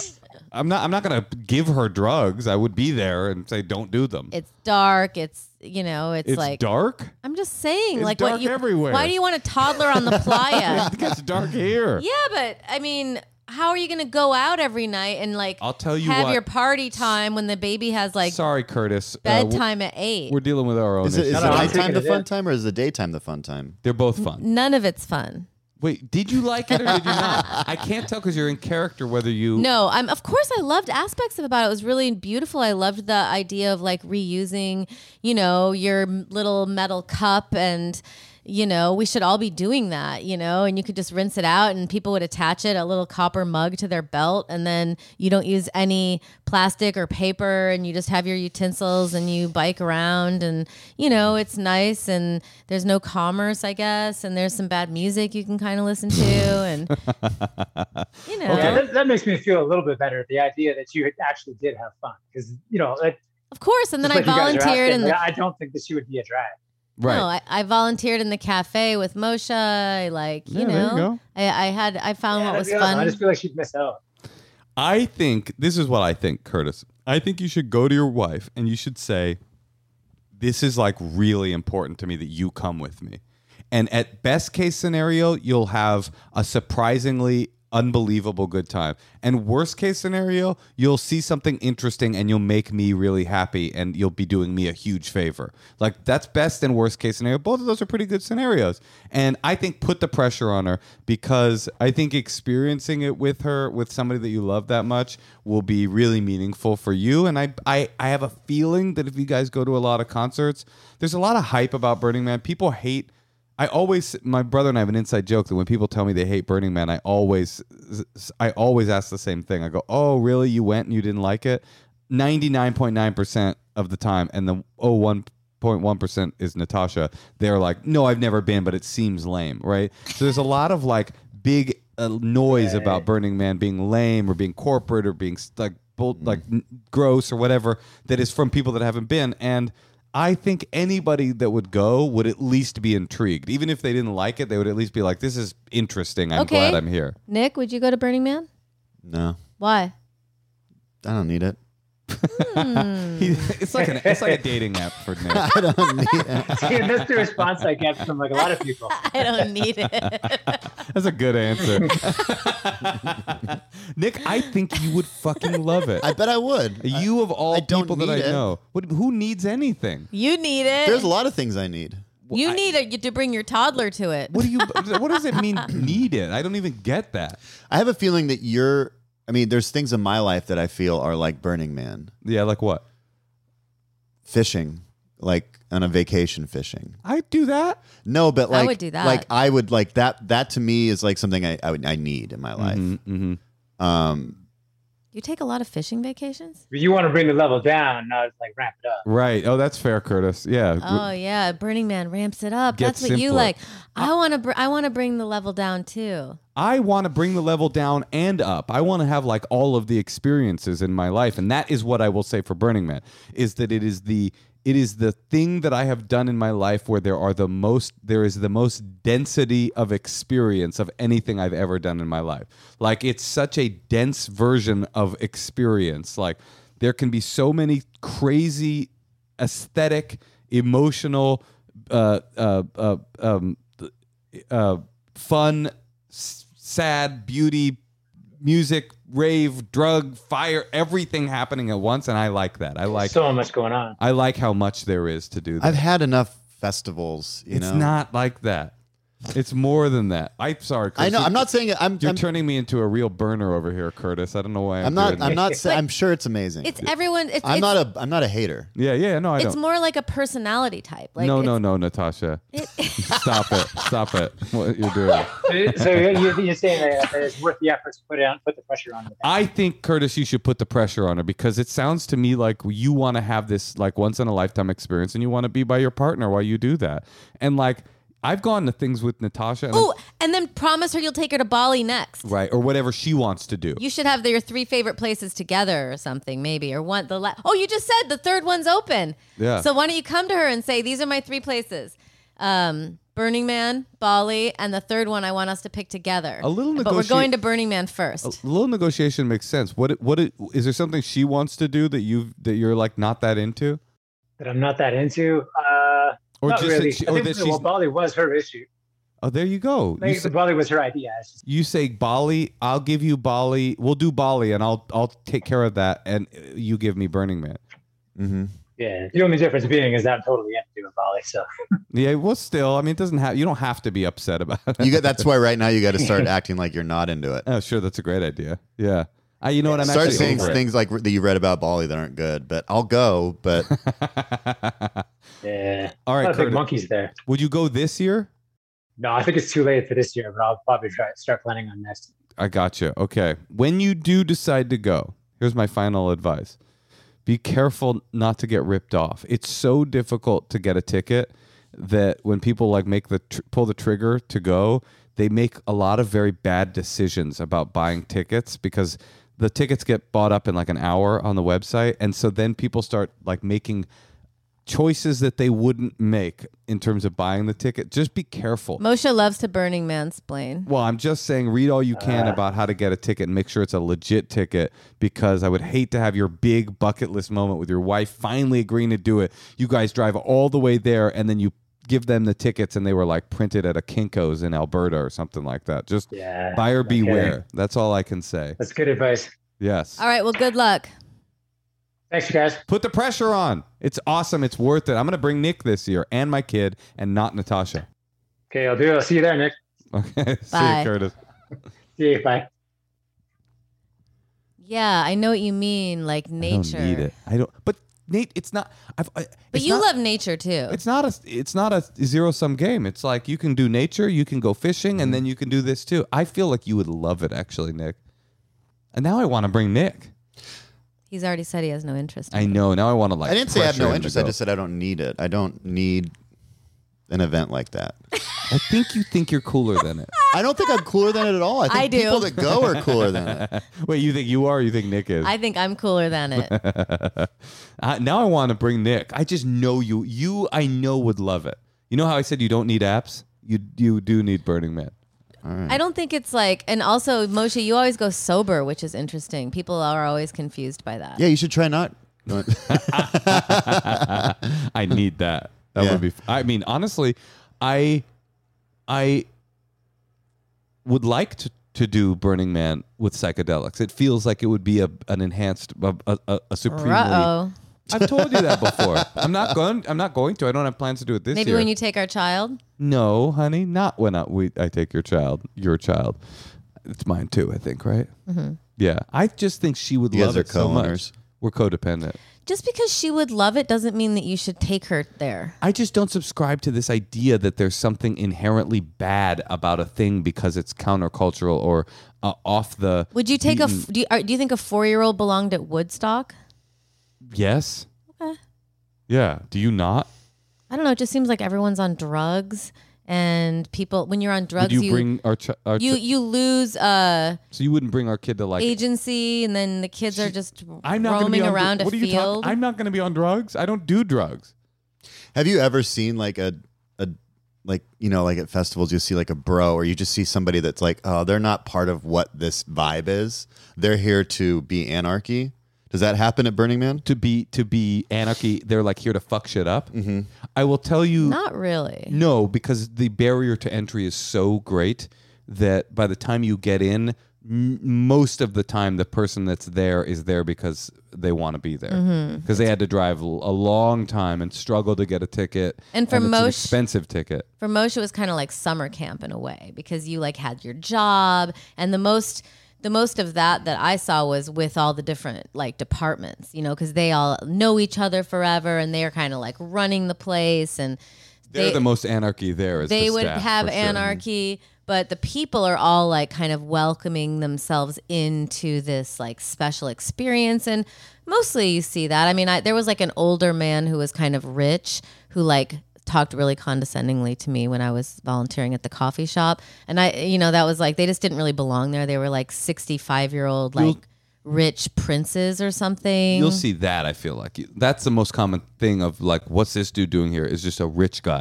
Speaker 1: I'm not gonna give her drugs. I would be there and say don't do them.
Speaker 2: It's dark. It's it's like
Speaker 1: dark.
Speaker 2: I'm just saying,
Speaker 1: It's
Speaker 2: like
Speaker 1: dark
Speaker 2: what you
Speaker 1: everywhere.
Speaker 2: Why do you want a toddler on the playa?
Speaker 1: It gets dark here.
Speaker 2: Yeah, but I mean, how are you going to go out every night and like
Speaker 1: I'll tell you
Speaker 2: have
Speaker 1: what.
Speaker 2: your party time when the baby has like
Speaker 1: Sorry, Curtis.
Speaker 2: bedtime at 8?
Speaker 1: We're dealing with our own
Speaker 3: Is the
Speaker 1: issues.
Speaker 5: No, I'm
Speaker 3: nighttime
Speaker 5: taking
Speaker 3: the
Speaker 5: it
Speaker 3: fun
Speaker 5: in.
Speaker 3: time or is the daytime the fun time?
Speaker 1: They're both fun.
Speaker 2: None of it's fun.
Speaker 1: Wait, did you like it or did you not? I can't tell because you're in character whether you.
Speaker 2: No, of course I loved aspects about it. It was really beautiful. I loved the idea of like reusing, your little metal cup and we should all be doing that, and you could just rinse it out and people would attach a little copper mug to their belt and then you don't use any plastic or paper and you just have your utensils and you bike around and, it's nice and there's no commerce, I guess, and there's some bad music you can kind of listen to and,
Speaker 5: Yeah, that makes me feel a little bit better. The idea that you actually did have fun because,
Speaker 2: Of course. And then I
Speaker 5: just like you guys are
Speaker 2: volunteered
Speaker 5: asking,
Speaker 2: in the
Speaker 5: I don't think that she would be a drag.
Speaker 1: Right.
Speaker 2: No, I volunteered in the cafe with Moshe.
Speaker 1: Yeah, there you go.
Speaker 2: I found what
Speaker 5: that'd
Speaker 2: was
Speaker 5: be awesome.
Speaker 2: fun.
Speaker 5: I just feel like she'd miss out.
Speaker 1: I think this is what I think, Curtis. I think you should go to your wife and you should say, this is like really important to me that you come with me. And at best case scenario, you'll have a surprisingly unbelievable good time. And worst case scenario, you'll see something interesting and you'll make me really happy and you'll be doing me a huge favor. Like that's best and worst case scenario. Both of those are pretty good scenarios. And I think put the pressure on her because I think experiencing it with her, with somebody that you love that much will be really meaningful for you. And I have a feeling that if you guys go to a lot of concerts, there's a lot of hype about Burning Man. People hate my brother and I have an inside joke that when people tell me they hate Burning Man, I always ask the same thing. I go, "Oh, really? You went and you didn't like it?" 99.9% of the time, and the 1.1% is Natasha. They're like, "No, I've never been, but it seems lame." Right? So there's a lot of like big noise about Burning Man being lame or being corporate or being like gross or whatever that is from people that haven't been. And I think anybody that would go would at least be intrigued. Even if they didn't like it, they would at least be like, this is interesting. I'm glad I'm here.
Speaker 2: Nick, would you go to Burning Man?
Speaker 3: No,
Speaker 2: Why?
Speaker 3: I don't need it.
Speaker 1: It's like a dating app for Nick.
Speaker 3: I don't need it.
Speaker 5: See, and that's the response I get from like a lot of people.
Speaker 2: I don't need it.
Speaker 1: That's a good answer. Nick, I think you would fucking love it.
Speaker 3: I bet I would.
Speaker 1: You of all
Speaker 3: I don't
Speaker 1: people that
Speaker 3: need
Speaker 1: I
Speaker 3: it.
Speaker 1: know. Who needs anything?
Speaker 2: You need it.
Speaker 3: There's a lot of things I need.
Speaker 2: You need it to bring your toddler to it.
Speaker 1: What does it mean need it? I don't even get that.
Speaker 3: I have a feeling that there's things in my life that I feel are like Burning Man.
Speaker 1: Yeah, like what?
Speaker 3: Fishing, like on a vacation fishing.
Speaker 1: I do that.
Speaker 3: No, but like
Speaker 2: I would do that.
Speaker 3: Like I would like that. That to me is like something I need in my life.
Speaker 1: Mm-hmm.
Speaker 2: You take a lot of fishing vacations?
Speaker 5: But you want to bring the level down, not like ramp it up.
Speaker 1: Right. Oh, that's fair, Curtis. Yeah.
Speaker 2: Oh yeah, Burning Man ramps it up.
Speaker 1: Gets
Speaker 2: That's what you
Speaker 1: simpler.
Speaker 2: like. I want to bring the level down too.
Speaker 1: I want to bring the level down and up. I want to have like all of the experiences in my life. And that is what I will say for Burning Man is that it is the thing that I have done in my life where there is the most density of experience of anything I've ever done in my life. Like it's such a dense version of experience. Like there can be so many crazy aesthetic, emotional, fun, sad, beauty, music, rave, drug, fire, everything happening at once, and I like that. I like
Speaker 5: So much going on.
Speaker 1: I like how much there is to do that.
Speaker 3: I've had enough festivals.
Speaker 1: It's not like that. It's more than that. I'm sorry, Chris.
Speaker 3: I know. I'm not saying it.
Speaker 1: You're turning me into a real burner over here, Curtis. I don't know why.
Speaker 3: I'm not.
Speaker 1: doing
Speaker 3: I'm
Speaker 1: this.
Speaker 3: not. I'm sure it's amazing.
Speaker 2: It's everyone.
Speaker 3: I'm not a hater.
Speaker 1: Yeah. No, I
Speaker 2: It's
Speaker 1: don't.
Speaker 2: more like a personality type. Like
Speaker 1: No, Natasha. Stop it. What you're doing.
Speaker 5: So you're saying that it's worth the effort to put the pressure on.
Speaker 1: I think, Curtis, you should put the pressure on her because it sounds to me like you want to have this like once in a lifetime experience and you want to be by your partner while you do that. And like I've gone to things with Natasha.
Speaker 2: And then promise her you'll take her to Bali next.
Speaker 1: Right, or whatever she wants to do.
Speaker 2: You should have your 3 favorite places together or something, maybe, or one. You just said the third one's open.
Speaker 1: Yeah.
Speaker 2: So why don't you come to her and say, these are my 3 places. Burning Man, Bali, and the third one I want us to pick together.
Speaker 1: A little
Speaker 2: But we're going to Burning Man first.
Speaker 1: A little negotiation makes sense. Is there something she wants to do that you're like not that into?
Speaker 5: That I'm not that into.
Speaker 1: Or
Speaker 5: not
Speaker 1: just
Speaker 5: really.
Speaker 1: that
Speaker 5: I think, Bali was her issue.
Speaker 1: Oh, there you go.
Speaker 5: Bali was her idea.
Speaker 1: You say Bali, I'll give you Bali. We'll do Bali, and I'll take care of that, and you give me Burning Man.
Speaker 3: Mm-hmm.
Speaker 5: Yeah. The only difference being is that I'm totally empty with Bali. So.
Speaker 1: Yeah. Well, still, I mean, it doesn't have. You don't have to be upset about it.
Speaker 3: That's why right now you got to start acting like you're not into it.
Speaker 1: Oh, sure, that's a great idea. Yeah. You know what? I'm
Speaker 3: Start
Speaker 1: actually
Speaker 3: saying
Speaker 1: over it.
Speaker 3: things like that you read about Bali that aren't good, but I'll go. But
Speaker 5: Yeah.
Speaker 1: All right,
Speaker 5: A lot of big
Speaker 1: Curtis.
Speaker 5: monkeys there.
Speaker 1: Would you go this year?
Speaker 5: No, I think it's too late for this year, but I'll probably start planning on next.
Speaker 1: I gotcha. Okay. When you do decide to go, here's my final advice. Be careful not to get ripped off. It's so difficult to get a ticket that when people like make pull the trigger to go, they make a lot of very bad decisions about buying tickets because the tickets get bought up in like an hour on the website. And so then people start like making choices that they wouldn't make in terms of buying the ticket. Just be careful.
Speaker 2: Moshe loves to Burning mansplain.
Speaker 1: Well, I'm just saying, read all you can about how to get a ticket and make sure it's a legit ticket, because I would hate to have your big bucket list moment with your wife finally agreeing to do it. You guys drive all the way there and then you give them the tickets and they were like printed at a Kinko's in Alberta or something like that. Just buyer beware. That's all I can say.
Speaker 5: That's good advice.
Speaker 1: Yes.
Speaker 2: All right. Well, good luck.
Speaker 5: Thanks, you guys.
Speaker 1: Put the pressure on. It's awesome. It's worth it. I'm going to bring Nick this year and my kid and not Natasha.
Speaker 5: Okay, I'll do it. I'll see you there, Nick.
Speaker 1: Okay. See
Speaker 2: Bye.
Speaker 1: you, Curtis.
Speaker 5: See you. Bye.
Speaker 2: Yeah, I know what you mean. Like nature.
Speaker 1: I don't need it. I don't. But Nate, it's not.
Speaker 2: But you love nature too.
Speaker 1: It's not a zero sum game. It's like you can do nature, you can go fishing, and then you can do this too. I feel like you would love it, actually, Nick. And now I want to bring Nick.
Speaker 2: He's already said he has no interest.
Speaker 1: I know. Now I want to like.
Speaker 3: I didn't say I have
Speaker 1: pressure
Speaker 3: no
Speaker 1: him to
Speaker 3: interest. I
Speaker 1: go.
Speaker 3: just said I don't need it. I don't need an event like that.
Speaker 1: I think you think you're cooler than it.
Speaker 3: I don't think I'm cooler than it at all. I think
Speaker 2: I do.
Speaker 3: people that go are cooler than it.
Speaker 1: Wait, you think you are? Or you think Nick is?
Speaker 2: I think I'm cooler than it.
Speaker 1: Now I want to bring Nick. I just know you. You, I know, would love it. You know how I said you don't need apps? You do need Burning Man.
Speaker 2: I don't think it's like, and also Moshe, you always go sober, which is interesting. People are always confused by that.
Speaker 3: Yeah, you should try not.
Speaker 1: I need that. That
Speaker 3: Yeah.
Speaker 1: would be. I mean, honestly, I would like to do Burning Man with psychedelics. It feels like it would be an enhanced, a supremely.
Speaker 2: Uh-oh.
Speaker 1: I've told you that before. I'm not going to. I don't have plans to do it this
Speaker 2: Maybe
Speaker 1: year.
Speaker 2: when you take our child.
Speaker 1: No, honey, not when I take your child. Your child. It's mine too, I think, right? Mm-hmm. Yeah. I just think she would
Speaker 3: You
Speaker 1: love
Speaker 3: guys are
Speaker 1: it so much.
Speaker 3: co-owners.
Speaker 1: We're codependent.
Speaker 2: Just because she would love it doesn't mean that you should take her there.
Speaker 1: I just don't subscribe to this idea that there's something inherently bad about a thing because it's countercultural or off the.
Speaker 2: Would you take
Speaker 1: beaten-
Speaker 2: do you think a 4-year-old belonged at Woodstock?
Speaker 1: Yes.
Speaker 2: Okay.
Speaker 1: Yeah. Do you not?
Speaker 2: I don't know. It just seems like everyone's on drugs, and people, when you're on drugs,
Speaker 1: Would you bring our
Speaker 2: you lose
Speaker 1: so you wouldn't bring our kid to like
Speaker 2: agency, and then the kids are just
Speaker 1: I'm not gonna be
Speaker 2: roaming
Speaker 1: on,
Speaker 2: around
Speaker 1: what
Speaker 2: a
Speaker 1: are you
Speaker 2: field.
Speaker 1: I'm not going to be on drugs. I don't do drugs.
Speaker 3: Have you ever seen like a like, you know, like at festivals you see like a bro, or you just see somebody that's like, oh, they're not part of what this vibe is. They're here to be anarchy. Does that happen at Burning Man?
Speaker 1: To be anarchy, they're like here to fuck shit up. Mm-hmm. I will tell you,
Speaker 2: Not really.
Speaker 1: no, because the barrier to entry is so great that by the time you get in, most of the time the person that's there is there because they want to be there, because they had to drive a long time and struggle to get a ticket,
Speaker 2: And for
Speaker 1: it's an
Speaker 2: most-
Speaker 1: expensive ticket.
Speaker 2: For Moshe, it was kind of like summer camp in a way, because you like had your job, and the most of that I saw was with all the different like departments, you know, because they all know each other forever, and they're kind of like running the place, and
Speaker 1: They're the most anarchy there. Is
Speaker 2: they
Speaker 1: the
Speaker 2: would
Speaker 1: staff,
Speaker 2: have
Speaker 1: for sure.
Speaker 2: anarchy, but the people are all like kind of welcoming themselves into this like special experience. And mostly you see that. I mean, there was like an older man who was kind of rich who like talked really condescendingly to me when I was volunteering at the coffee shop. And that was like, they just didn't really belong there. They were like 65-year-old, like rich princes or something.
Speaker 1: You'll see that. I feel like that's the most common thing of like, what's this dude doing here? Is just a rich guy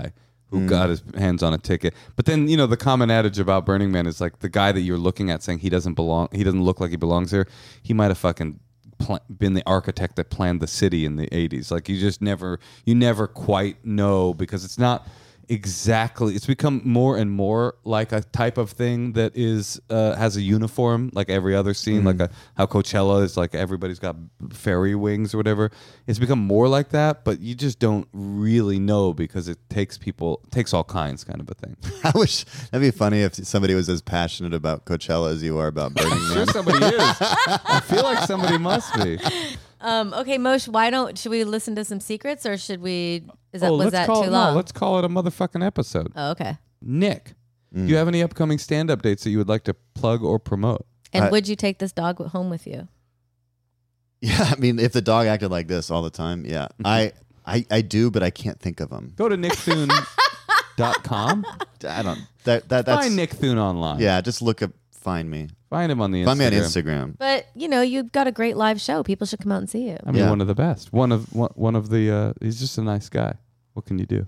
Speaker 1: who got his hands on a ticket. But then, the common adage about Burning Man is like the guy that you're looking at saying he doesn't look like he belongs here. He might have fucking been the architect that planned the city in the 80s. Like you never quite know because it's not exactly. It's become more and more like a type of thing that is has a uniform like every other scene, like how Coachella is like everybody's got fairy wings or whatever. It's become more like that, but you just don't really know because it takes all kinds kind of a thing.
Speaker 3: I wish that'd be funny if somebody was as passionate about Coachella as you are about Burning Man.
Speaker 1: Sure, somebody is. I feel like somebody must be.
Speaker 2: Okay, Mosh, should we listen to some secrets or should we, was that too long?
Speaker 1: No, let's call it a motherfucking episode.
Speaker 2: Oh, okay.
Speaker 1: Nick, do you have any upcoming stand-up dates that you would like to plug or promote?
Speaker 2: And would you take this dog home with you?
Speaker 3: Yeah, I mean, if the dog acted like this all the time, yeah. I do, but I can't think of them.
Speaker 1: Go to nickthune.com.
Speaker 3: I don't. That's
Speaker 1: Find Nick Thune online.
Speaker 3: Yeah, just find me.
Speaker 1: Find him on the Instagram.
Speaker 3: Find me on Instagram.
Speaker 2: But you've got a great live show. People should come out and see you.
Speaker 1: I mean, one of the best. One of the. He's just a nice guy. What can you do?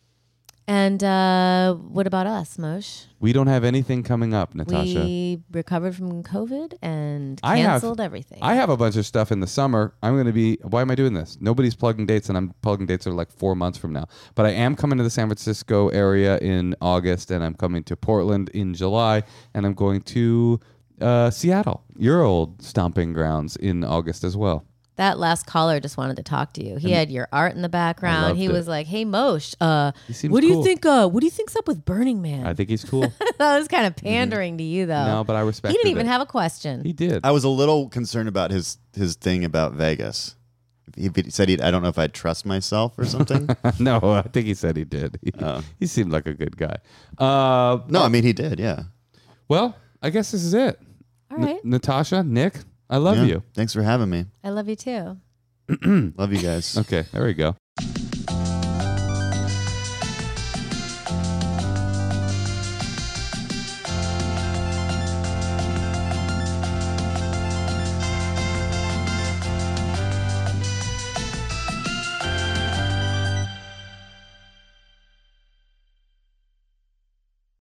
Speaker 2: And what about us, Mosh?
Speaker 1: We don't have anything coming up, Natasha.
Speaker 2: We recovered from COVID and canceled everything.
Speaker 1: I have a bunch of stuff in the summer. I'm going to be. Why am I doing this? Nobody's plugging dates, and I'm plugging dates that are like 4 months from now. But I am coming to the San Francisco area in August, and I'm coming to Portland in July, and I'm going to Seattle, your old stomping grounds, in August as well.
Speaker 2: That last caller just wanted to talk to you. He had your art in the background. He was like, "Hey, Mosh, what do you think? What do you think's up with Burning Man?"
Speaker 1: I think he's cool.
Speaker 2: That was kind of pandering to you, though.
Speaker 1: No, but I respect.
Speaker 2: He didn't even have a question.
Speaker 1: He did.
Speaker 3: I was a little concerned about his thing about Vegas. He said I don't know if I'd trust myself or something.
Speaker 1: No, I think he said he did. He seemed like a good guy.
Speaker 3: No, I mean he did. Yeah.
Speaker 1: Well, I guess this is it.
Speaker 2: All right.
Speaker 1: Natasha, Nick, I love you.
Speaker 3: Thanks for having me.
Speaker 2: I love you too.
Speaker 3: Love you guys.
Speaker 1: Okay, there we go.